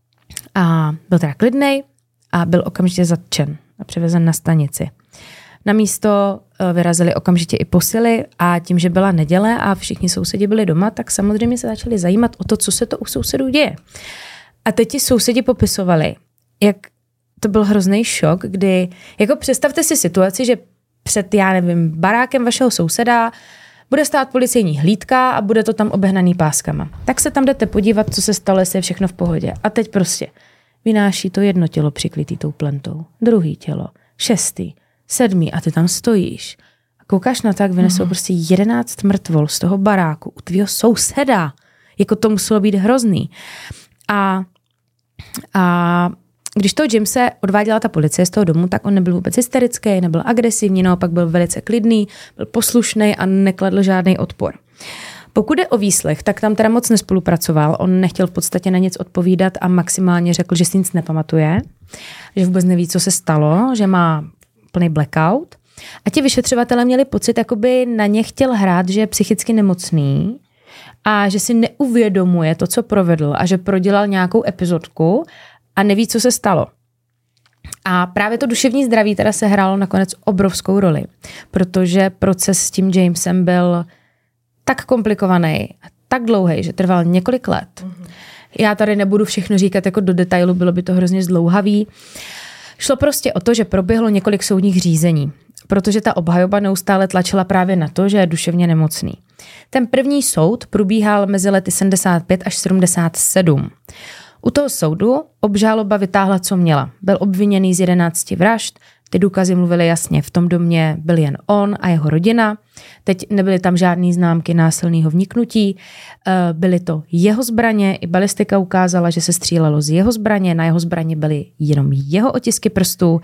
C: A byl teda klidnej a byl okamžitě zatčen a přivezen na stanici. Na místo vyrazili okamžitě i posily a tím, že byla neděle a všichni sousedi byli doma, tak samozřejmě se začali zajímat o to, co se to u sousedů děje. A teď ti sousedi popisovali, jak to byl hrozný šok, kdy, jako představte si situaci, že před, já nevím, barákem vašeho souseda bude stát policejní hlídka a bude to tam obehnaný páskama. Tak se tam jdete podívat, co se stalo, jestli je všechno v pohodě. A teď prostě vynáší to jedno tělo přikrytý tou plentou, druhý tělo, šestý, sedmý a ty tam stojíš. A koukáš na to, jak vynesou mm. prostě jedenáct mrtvol z toho baráku u tvýho souseda. Jako to muselo být hrozný. A, a když toho Jamese odváděla ta policie z toho domu, tak on nebyl vůbec hysterický, nebyl agresivní, naopak byl velice klidný, byl poslušný a nekladl žádný odpor. Pokud je o výslech, tak tam teda moc nespolupracoval. On nechtěl v podstatě na nic odpovídat a maximálně řekl, že si nic nepamatuje, že vůbec neví, co se stalo, že má plný blackout. A ti vyšetřovatelé měli pocit, jakoby na ně chtěl hrát, že je psychicky nemocný a že si neuvědomuje to, co provedl a že prodělal nějakou epizodku a neví, co se stalo. A právě to duševní zdraví teda se hrálo nakonec obrovskou roli, protože proces s tím Jamesem byl tak komplikovaný a tak dlouhý, že trval několik let. Mm-hmm. Já tady nebudu všechno říkat jako do detailu, bylo by to hrozně zdlouhavý. Šlo prostě o to, že proběhlo několik soudních řízení, protože ta obhajoba neustále tlačila právě na to, že je duševně nemocný. Ten první soud probíhal mezi lety sedmdesát pět až sedmdesát sedm. U toho soudu obžaloba vytáhla, co měla. Byl obviněný z jedenácti vražd, ty důkazy mluvily jasně, v tom domě byl jen on a jeho rodina, teď nebyly tam žádný známky násilného vniknutí, byly to jeho zbraně, i balistika ukázala, že se střílelo z jeho zbraně, na jeho zbraně byly jenom jeho otisky prstů.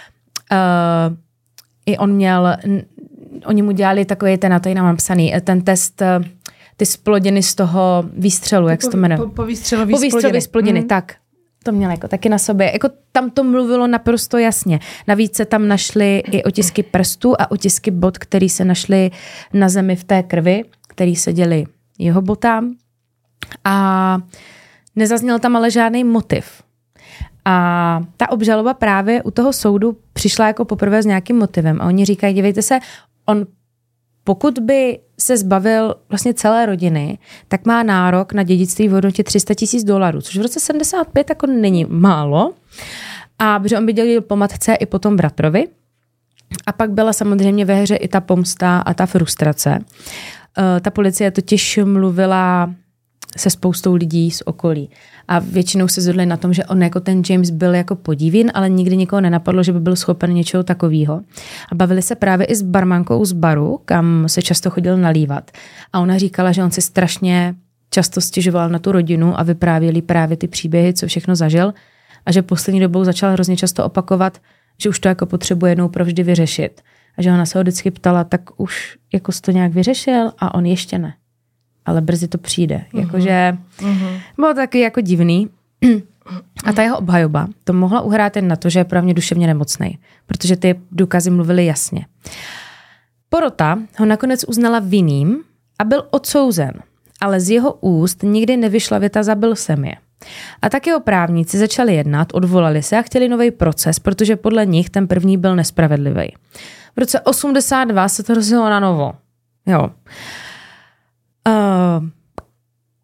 C: I on měl, oni mu dělali takový ten, na to jinam napsaný, ten test, ty splodiny z toho výstřelu, jak se to jmenuje? Po,
B: po výstřelový splodiny. Po
C: výstřelový splodiny, mm. tak. To měl jako taky na sobě. Jako tam to mluvilo naprosto jasně. Navíc se tam našly i otisky prstů a otisky bot, které se našly na zemi v té krvi, které se děly jeho botám. A nezazněl tam ale žádný motiv. A ta obžaloba právě u toho soudu přišla jako poprvé s nějakým motivem. A oni říkají, dívejte se, on pokud by se zbavil vlastně celé rodiny, tak má nárok na dědictví v hodnotě tři sta tisíc dolarů, což v roce sedmdesát pět jako není málo. A protože on by dělil po matce i potom bratrovi. A pak byla samozřejmě ve hře i ta pomsta a ta frustrace. Ta policie totiž mluvila se spoustou lidí z okolí. A většinou se shodli na tom, že on jako ten James byl jako podivin, ale nikdy nikoho nenapadlo, že by byl schopen něčeho takového. A bavili se právě i s barmankou z baru, kam se často chodil nalívat. A ona říkala, že on si strašně často stěžoval na tu rodinu a vyprávěli právě ty příběhy, co všechno zažil. A že poslední dobou začal hrozně často opakovat, že už to jako potřebuje jednou provždy vyřešit. A že ona se ho vždycky ptala, tak už jako jsi to nějak vyřešil? A on ještě ne. Ale brzy to přijde. Uh-huh. Jakože uh-huh. bylo taky jako divný. A ta jeho obhajoba to mohla uhrát jen na to, že je právě duševně nemocnej, protože ty důkazy mluvily jasně. Porota ho nakonec uznala vinným a byl odsouzen, ale z jeho úst nikdy nevyšla věta zabil jsem je. A tak jeho právníci začali jednat, odvolali se a chtěli nový proces, protože podle nich ten první byl nespravedlivý. V roce osmdesát dva se to rozjelo na novo. Jo. Uh,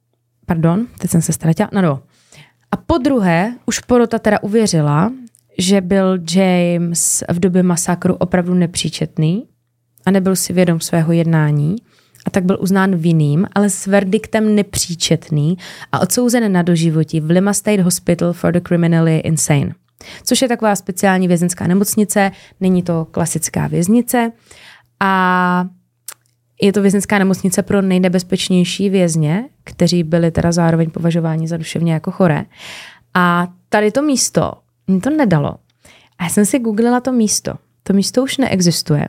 C: pardon, teď jsem se ztratila, no no. A po druhé, už porota teda uvěřila, že byl James v době masakru opravdu nepříčetný a nebyl si vědom svého jednání a tak byl uznán vinným, ale s verdiktem nepříčetný a odsouzen na doživotí v Lima State Hospital for the Criminally Insane, což je taková speciální vězenská nemocnice, není to klasická věznice a je to vězenská nemocnice pro nejnebezpečnější vězně, kteří byli teda zároveň považováni za duševně jako choré. A tady to místo, mi to nedalo. A já jsem si googlila to místo. To místo už neexistuje.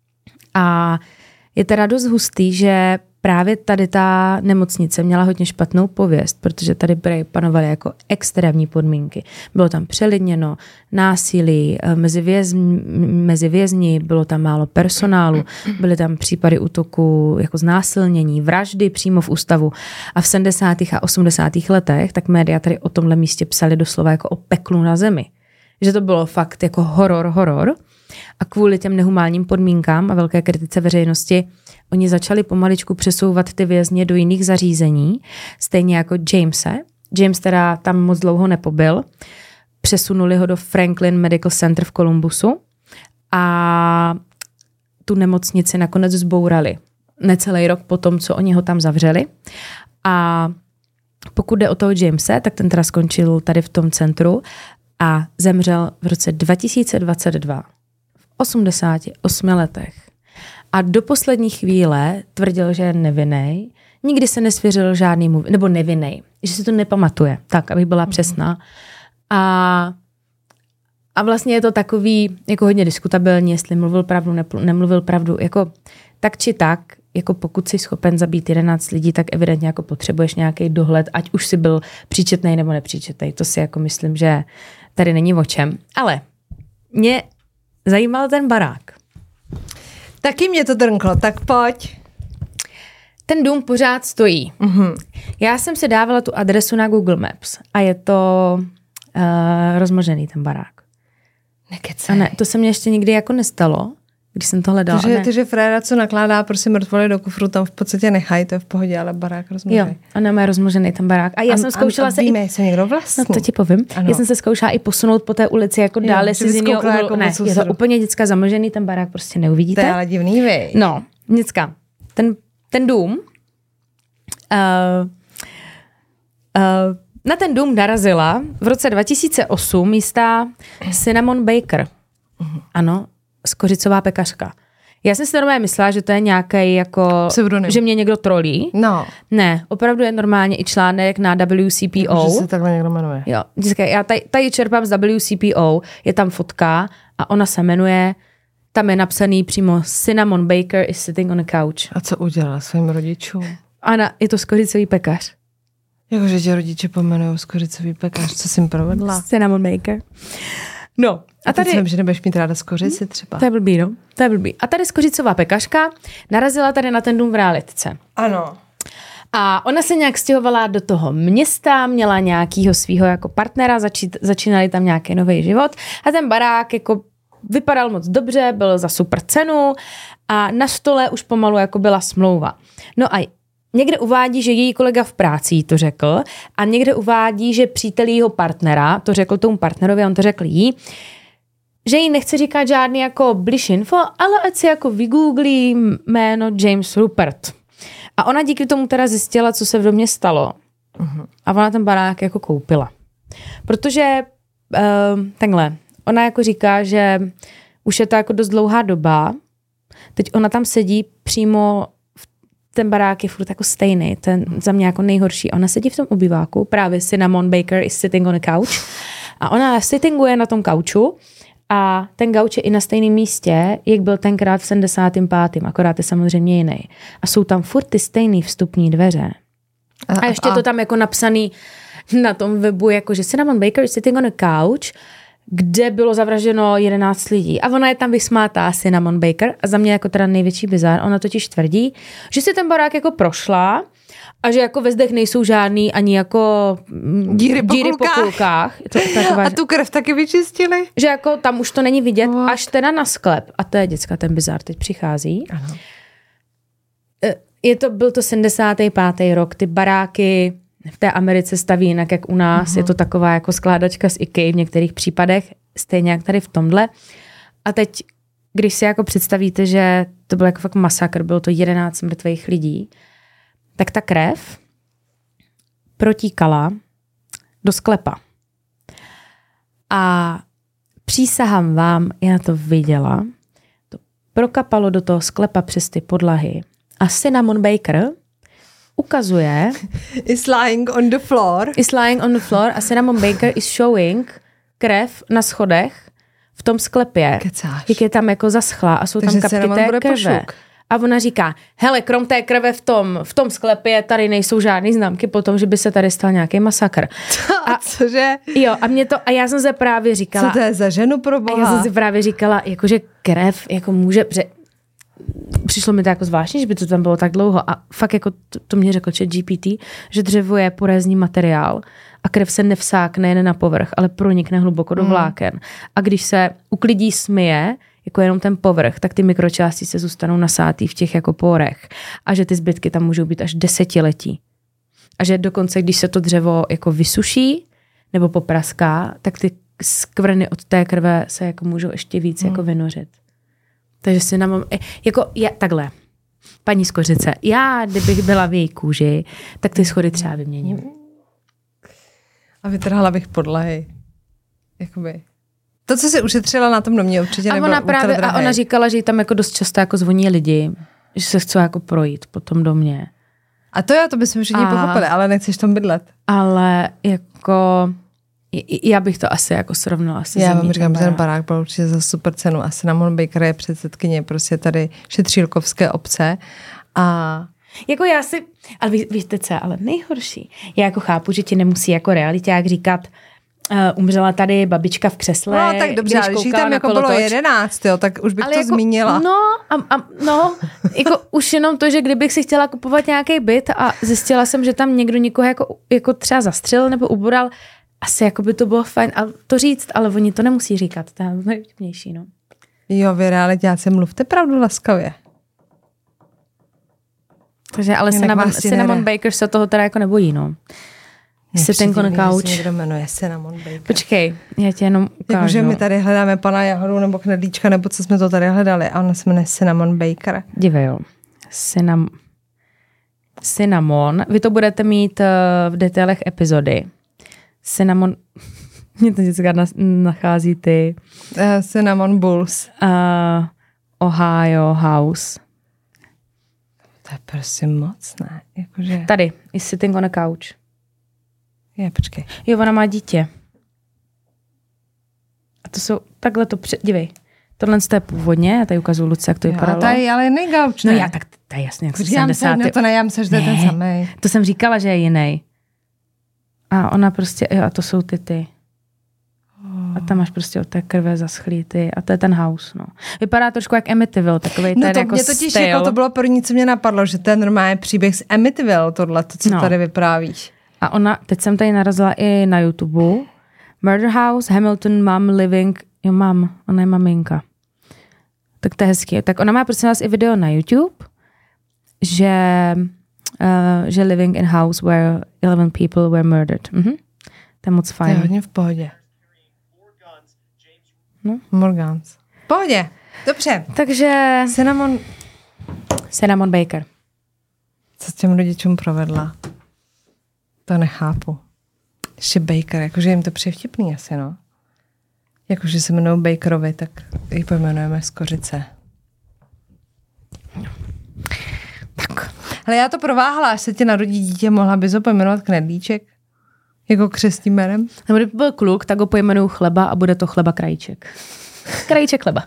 C: A je teda dost hustý, že právě tady ta nemocnice měla hodně špatnou pověst, protože tady panovaly jako extrémní podmínky. Bylo tam přelidněno, násilí mezi, vězni, mezi vězni, bylo tam málo personálu, byly tam případy útoku jako znásilnění, vraždy přímo v ústavu. A v sedmdesátých a osmdesátých letech tak média tady o tomhle místě psali doslova jako o peklu na zemi. Že to bylo fakt jako horor, horor. A kvůli těm nehumánním podmínkám a velké kritice veřejnosti oni začali pomaličku přesouvat ty vězně do jiných zařízení, stejně jako Jamese. James teda tam moc dlouho nepobyl. Přesunuli ho do Franklin Medical Center v Columbusu a tu nemocnici nakonec zbourali. Necelý rok potom, co oni ho tam zavřeli. A pokud jde o toho Jamese, tak ten teda skončil tady v tom centru a zemřel v roce dva tisíce dvacet dva. V osmdesáti osmi letech. A do poslední chvíle tvrdil, že je nevinnej. Nikdy se nesvěřil žádnému, nebo nevinnej, že si to nepamatuje, tak, abych byla přesná. A, a vlastně je to takový, jako hodně diskutabilní, jestli mluvil pravdu, nepl, nemluvil pravdu, jako tak či tak, jako pokud jsi schopen zabít jedenáct lidí, tak evidentně jako potřebuješ nějaký dohled, ať už si byl příčetnej nebo nepříčetnej. To si jako myslím, že tady není o čem. Ale mě zajímal ten barák.
B: Taky mě to drnklo, tak pojď.
C: Ten dům pořád stojí.
B: Mm-hmm.
C: Já jsem si dávala tu adresu na Google Maps a je to uh, rozmlžený ten barák.
B: Nekecej.
C: A ne, to se mně ještě nikdy jako nestalo, když jsem to hledala.
B: Takže, takže fréra, co nakládá prostě mrtvoly do kufru, tam v podstatě nechají, to je v pohodě, ale barák rozmlžený.
C: Jo, a nemá rozmlžený ten barák. A já a, jsem zkoušela
B: a,
C: se...
B: A víme,
C: i...
B: jestli někdo vlastně.
C: No to ti povím. Ano. Já jsem se zkoušela i posunout po té ulici jako jo, dál, jestli z jiného úhlu. Jako ne, je to úplně děcka zamlžený, ten barák prostě neuvidíte.
B: To je ale divný, vy.
C: No, děcka. Ten, ten dům... Uh, uh, na ten dům narazila v roce dva tisíce osm jistá Cinnamon Baker. Uh-huh. Ano, skořicová pekařka. Já jsem si normálně myslela, že to je nějaký jako,
B: pseudonym.
C: Že mě někdo trolí.
B: No.
C: Ne, opravdu je normálně i článek na W C P O.
B: Že se takhle někdo jmenuje.
C: Jo, vždycky, já tady, tady čerpám z W C P O, je tam fotka a ona se jmenuje, tam je napsaný přímo Cinnamon Baker is sitting on a couch.
B: A co udělala svým rodičům?
C: Ana, je to skořicový pekař.
B: Jakože tě rodiče pomenujou skořicový pekař, co jsi jim provedla?
C: Cinnamon Baker. No.
B: A tady... Myslím, že nebudeš mít ráda skořici třeba.
C: To je blbý, no. To je blbý. A tady skořicová pekařka narazila tady na ten dům v realitce.
B: Ano.
C: A ona se nějak stěhovala do toho města, měla nějakýho svýho jako partnera, začít, začínali tam nějaký nový život a ten barák jako vypadal moc dobře, byl za super cenu a na stole už pomalu jako byla smlouva. No a někde uvádí, že její kolega v práci jí to řekl a někde uvádí, že přítel jejího partnera to řekl tomu partnerovi a on to řekl jí, že jí nechce říkat žádný jako bliž info, ale ať si jako vygooglí jméno James Rupert. A ona díky tomu teda zjistila, co se v domě stalo. Uh-huh. A ona ten barák jako koupila. Protože uh, takhle, ona jako říká, že už je to jako dost dlouhá doba. Teď ona tam sedí přímo, ten barák je furt jako stejný, ten za mě jako nejhorší. Ona sedí v tom obýváku, právě Cinnamon Baker is sitting on a couch. A ona sittinguje na tom kauču a ten gauč je i na stejném místě, jak byl tenkrát v sedmdesátém pátém Akorát je samozřejmě jiný. A jsou tam furt ty stejný vstupní dveře. A, a ještě a... to tam jako napsaný na tom webu, jako že Cinnamon Baker is sitting on a couch, kde bylo zavražděno jedenáct lidí. A ona je tam vysmátá, Cinnamon Baker. A za mě jako teda největší bizár. Ona totiž tvrdí, že si ten barák jako prošla a že jako ve zdech nejsou žádný ani jako
B: díry po
C: díry
B: kulkách.
C: Po kulkách. To, taková,
B: a tu krev taky vyčistili?
C: Že jako tam už to není vidět, What? Až teda na sklep. A to je děcka, ten bizár teď přichází.
B: Ano.
C: Je to, byl to sedmdesátý pátý rok, ty baráky v té Americe staví jinak, jak u nás. Uh-huh. Je to taková jako skládačka z IKEA v některých případech, stejně jak tady v tomhle. A teď, když si jako představíte, že to byl jako fakt masakr, bylo to jedenáct mrtvých lidí, tak ta krev protíkala do sklepa. A přísahám vám, já to viděla, to prokapalo do toho sklepa přes ty podlahy. A Cinnamon Baker ukazuje...
B: Is lying on the floor.
C: Is lying on the floor a Cinnamon Baker is showing krev na schodech v tom sklepě.
B: Kecáš.
C: Jak je tam jako zaschlá a jsou
B: Takže
C: tam kapky té krve.
B: Pošuk.
C: A ona říká, hele, krom té krve v tom, v tom sklepě tady nejsou žádný známky po tom, že by se tady stal nějaký masakr.
B: A cože?
C: Jo, a mě to, a já jsem se právě říkala...
B: Co to je za ženu pro boha?
C: A já jsem si právě říkala, jakože krev jako může... Pře... Přišlo mi to jako zvláštní, že by to tam bylo tak dlouho. A fakt jako to, to mě řekl Chat G P T, že dřevo je porézní materiál a krev se nevsákne jen na povrch, ale pronikne hluboko do vláken. Hmm. A když se uklidí smyje, jako jenom ten povrch, tak ty mikročástice zůstanou nasátý v těch jako porech. A že ty zbytky tam můžou být až desetiletí. A že dokonce, když se to dřevo jako vysuší nebo popraská, tak ty skvrny od té krve se jako můžou ještě víc hmm. jako vynořit. Takže si nám, jako já, takhle, paní Skořice, já, kdybych byla v její kůži, tak ty schody třeba vyměním.
B: A vytrhala bych podlahy. Jakoby. To, co si ušetřila na tom domě, určitě nebylo
C: a ona právě, a ona říkala, že jí tam jako dost často jako zvoní lidi, že se chcou jako projít po tom domě.
B: A to já, to bychom všichni a... pochopili, ale nechceš tam bydlet.
C: Ale jako... Já bych to asi jako srovnala se
B: Já vám říkám, že ten barák byl určitě za super cenu. A Cinnamon Baker je předsedkyně prostě tady Šetřílkovské obce. A
C: jako já si, ale ví, víte co, ale nejhorší. Já jako chápu, že ti nemusí jako realiták říkat, uh, umřela tady babička v křesle.
B: No tak dobře, ale když tam jako bylo jedenáct, jo, tak už bych ale to jako, zmínila.
C: No, a, a, no, jako už jenom to, že kdybych si chtěla kupovat nějaký byt a zjistila jsem, že tam někdo někoho jako, jako třeba zastřelil nebo uboral, asi jako by to bylo fajn a to říct, ale oni to nemusí říkat, to je nejvtipnější, no.
B: Jo, vy realitáci, mluvte pravdu laskavě.
C: Takže ale Cinnamon, Cinnamon Baker se toho teda jako nebojí, no. Sitting on a couch.
B: Někdo jmenuje Cinnamon Baker.
C: Počkej, já tě jenom ukážu.
B: Jakože my tady hledáme pana Jahodu nebo knedlíčka, nebo co jsme to tady hledali a ona se jmenuje Cinnamon Baker.
C: Dívej, jo. Cinnam... Cinnamon. Vy to budete mít uh, v detailech epizody. Cinnamon... Mě to vždycky nachází ty...
B: Uh, Cinnamon Bulls.
C: Uh, Ohio House.
B: To je prosím moc, ne? Jakože...
C: Tady, is sitting on a couch.
B: Je, počkej.
C: Jo, ona má dítě. A to jsou, takhle to, před, dívej. Tohle je původně, já tady ukazuju Luce, jak to vypadalo.
B: A tady ale jiný gauč, ne?
C: No já, tak to je jasně, jak
B: sedmdesát. No to ne, já myslím, že to je ten samej.
C: To jsem říkala, že je jiný. A ona prostě, jo, a to jsou ty ty. A tam máš prostě od té krve zaschlý ty. A to je ten house, no. Vypadá trošku jak Amityville, takovej
B: no
C: ten
B: to
C: jako
B: mě totiž
C: styl.
B: Jako to bylo první, co mě napadlo, že to je normálně příběh z Amityville, tohle, to, co no. tady vyprávíš.
C: A ona, teď jsem tady narazila i na YouTube. Murder House, Hamilton, Mom Living, jo mam, ona je maminka. Tak to je hezky. Tak ona má prosím vás i video na YouTube, že, uh, že living in house where eleven people were murdered. Mhm. To je moc fajn.
B: To je hodně v pohodě. No? Morgans. V pohodě. Dobře.
C: Takže
B: Cinnamon...
C: Cinnamon Baker.
B: Co s těm rodičům provedla? To nechápu. Ještě Baker, jakože jim to přivtipný asi, no. Jakože se jmenují Bakerovi, tak ji pojmenujeme Skořice. Tak. Hele, já to prováhala, až se ti narodí dítě, mohla bys ho pojmenovat Knedlíček? Jako křestním jménem?
C: Nebo kdyby byl kluk, tak ho pojmenuju Chleba a bude to Chleba Krajíček. Krajíček Chleba.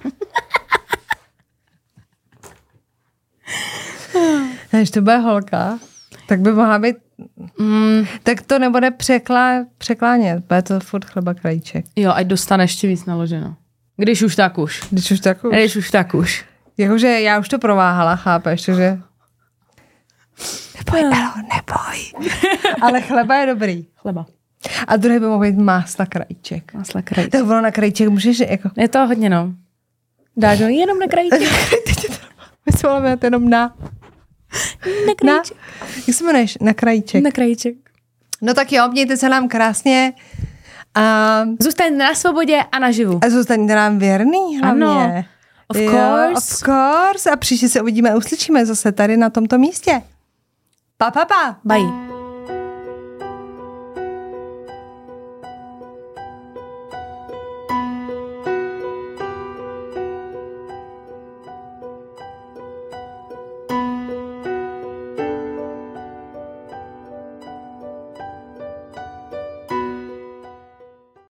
B: Když to bude holka, tak by mohla být... Mm. Tak to nebude překlá, překlánět, bude to furt Chleba Krajíček.
C: Jo, ať dostane ještě víc naloženo. Když už tak už.
B: Když už tak už.
C: Když už tak už.
B: Jakože já už to prováhala, chápeš, takže... Neboj, Elo, neboj. Ale Chleba je dobrý.
C: Chleba.
B: A druhý by mohl být Másla Krajíček.
C: Másla Krajíček.
B: Tak ono na Krajíček můžeš jako...
C: Je to hodně, no. Dáš ho jenom na Krajíček.
B: My jsme máme jenom na...
C: Na Krajíček.
B: Na, jak se jmenuješ? Na Krajíček.
C: Na Krajíček.
B: No tak jo, mějte se nám krásně. A...
C: Zůstaňte na svobodě a naživu.
B: A zůstaňte nám věrný hlavně.
C: Ano, of
B: jo,
C: course.
B: of course. A příště se uvidíme a uslyšíme zase tady na tomto místě. Pa, pa, pa.
C: Bye.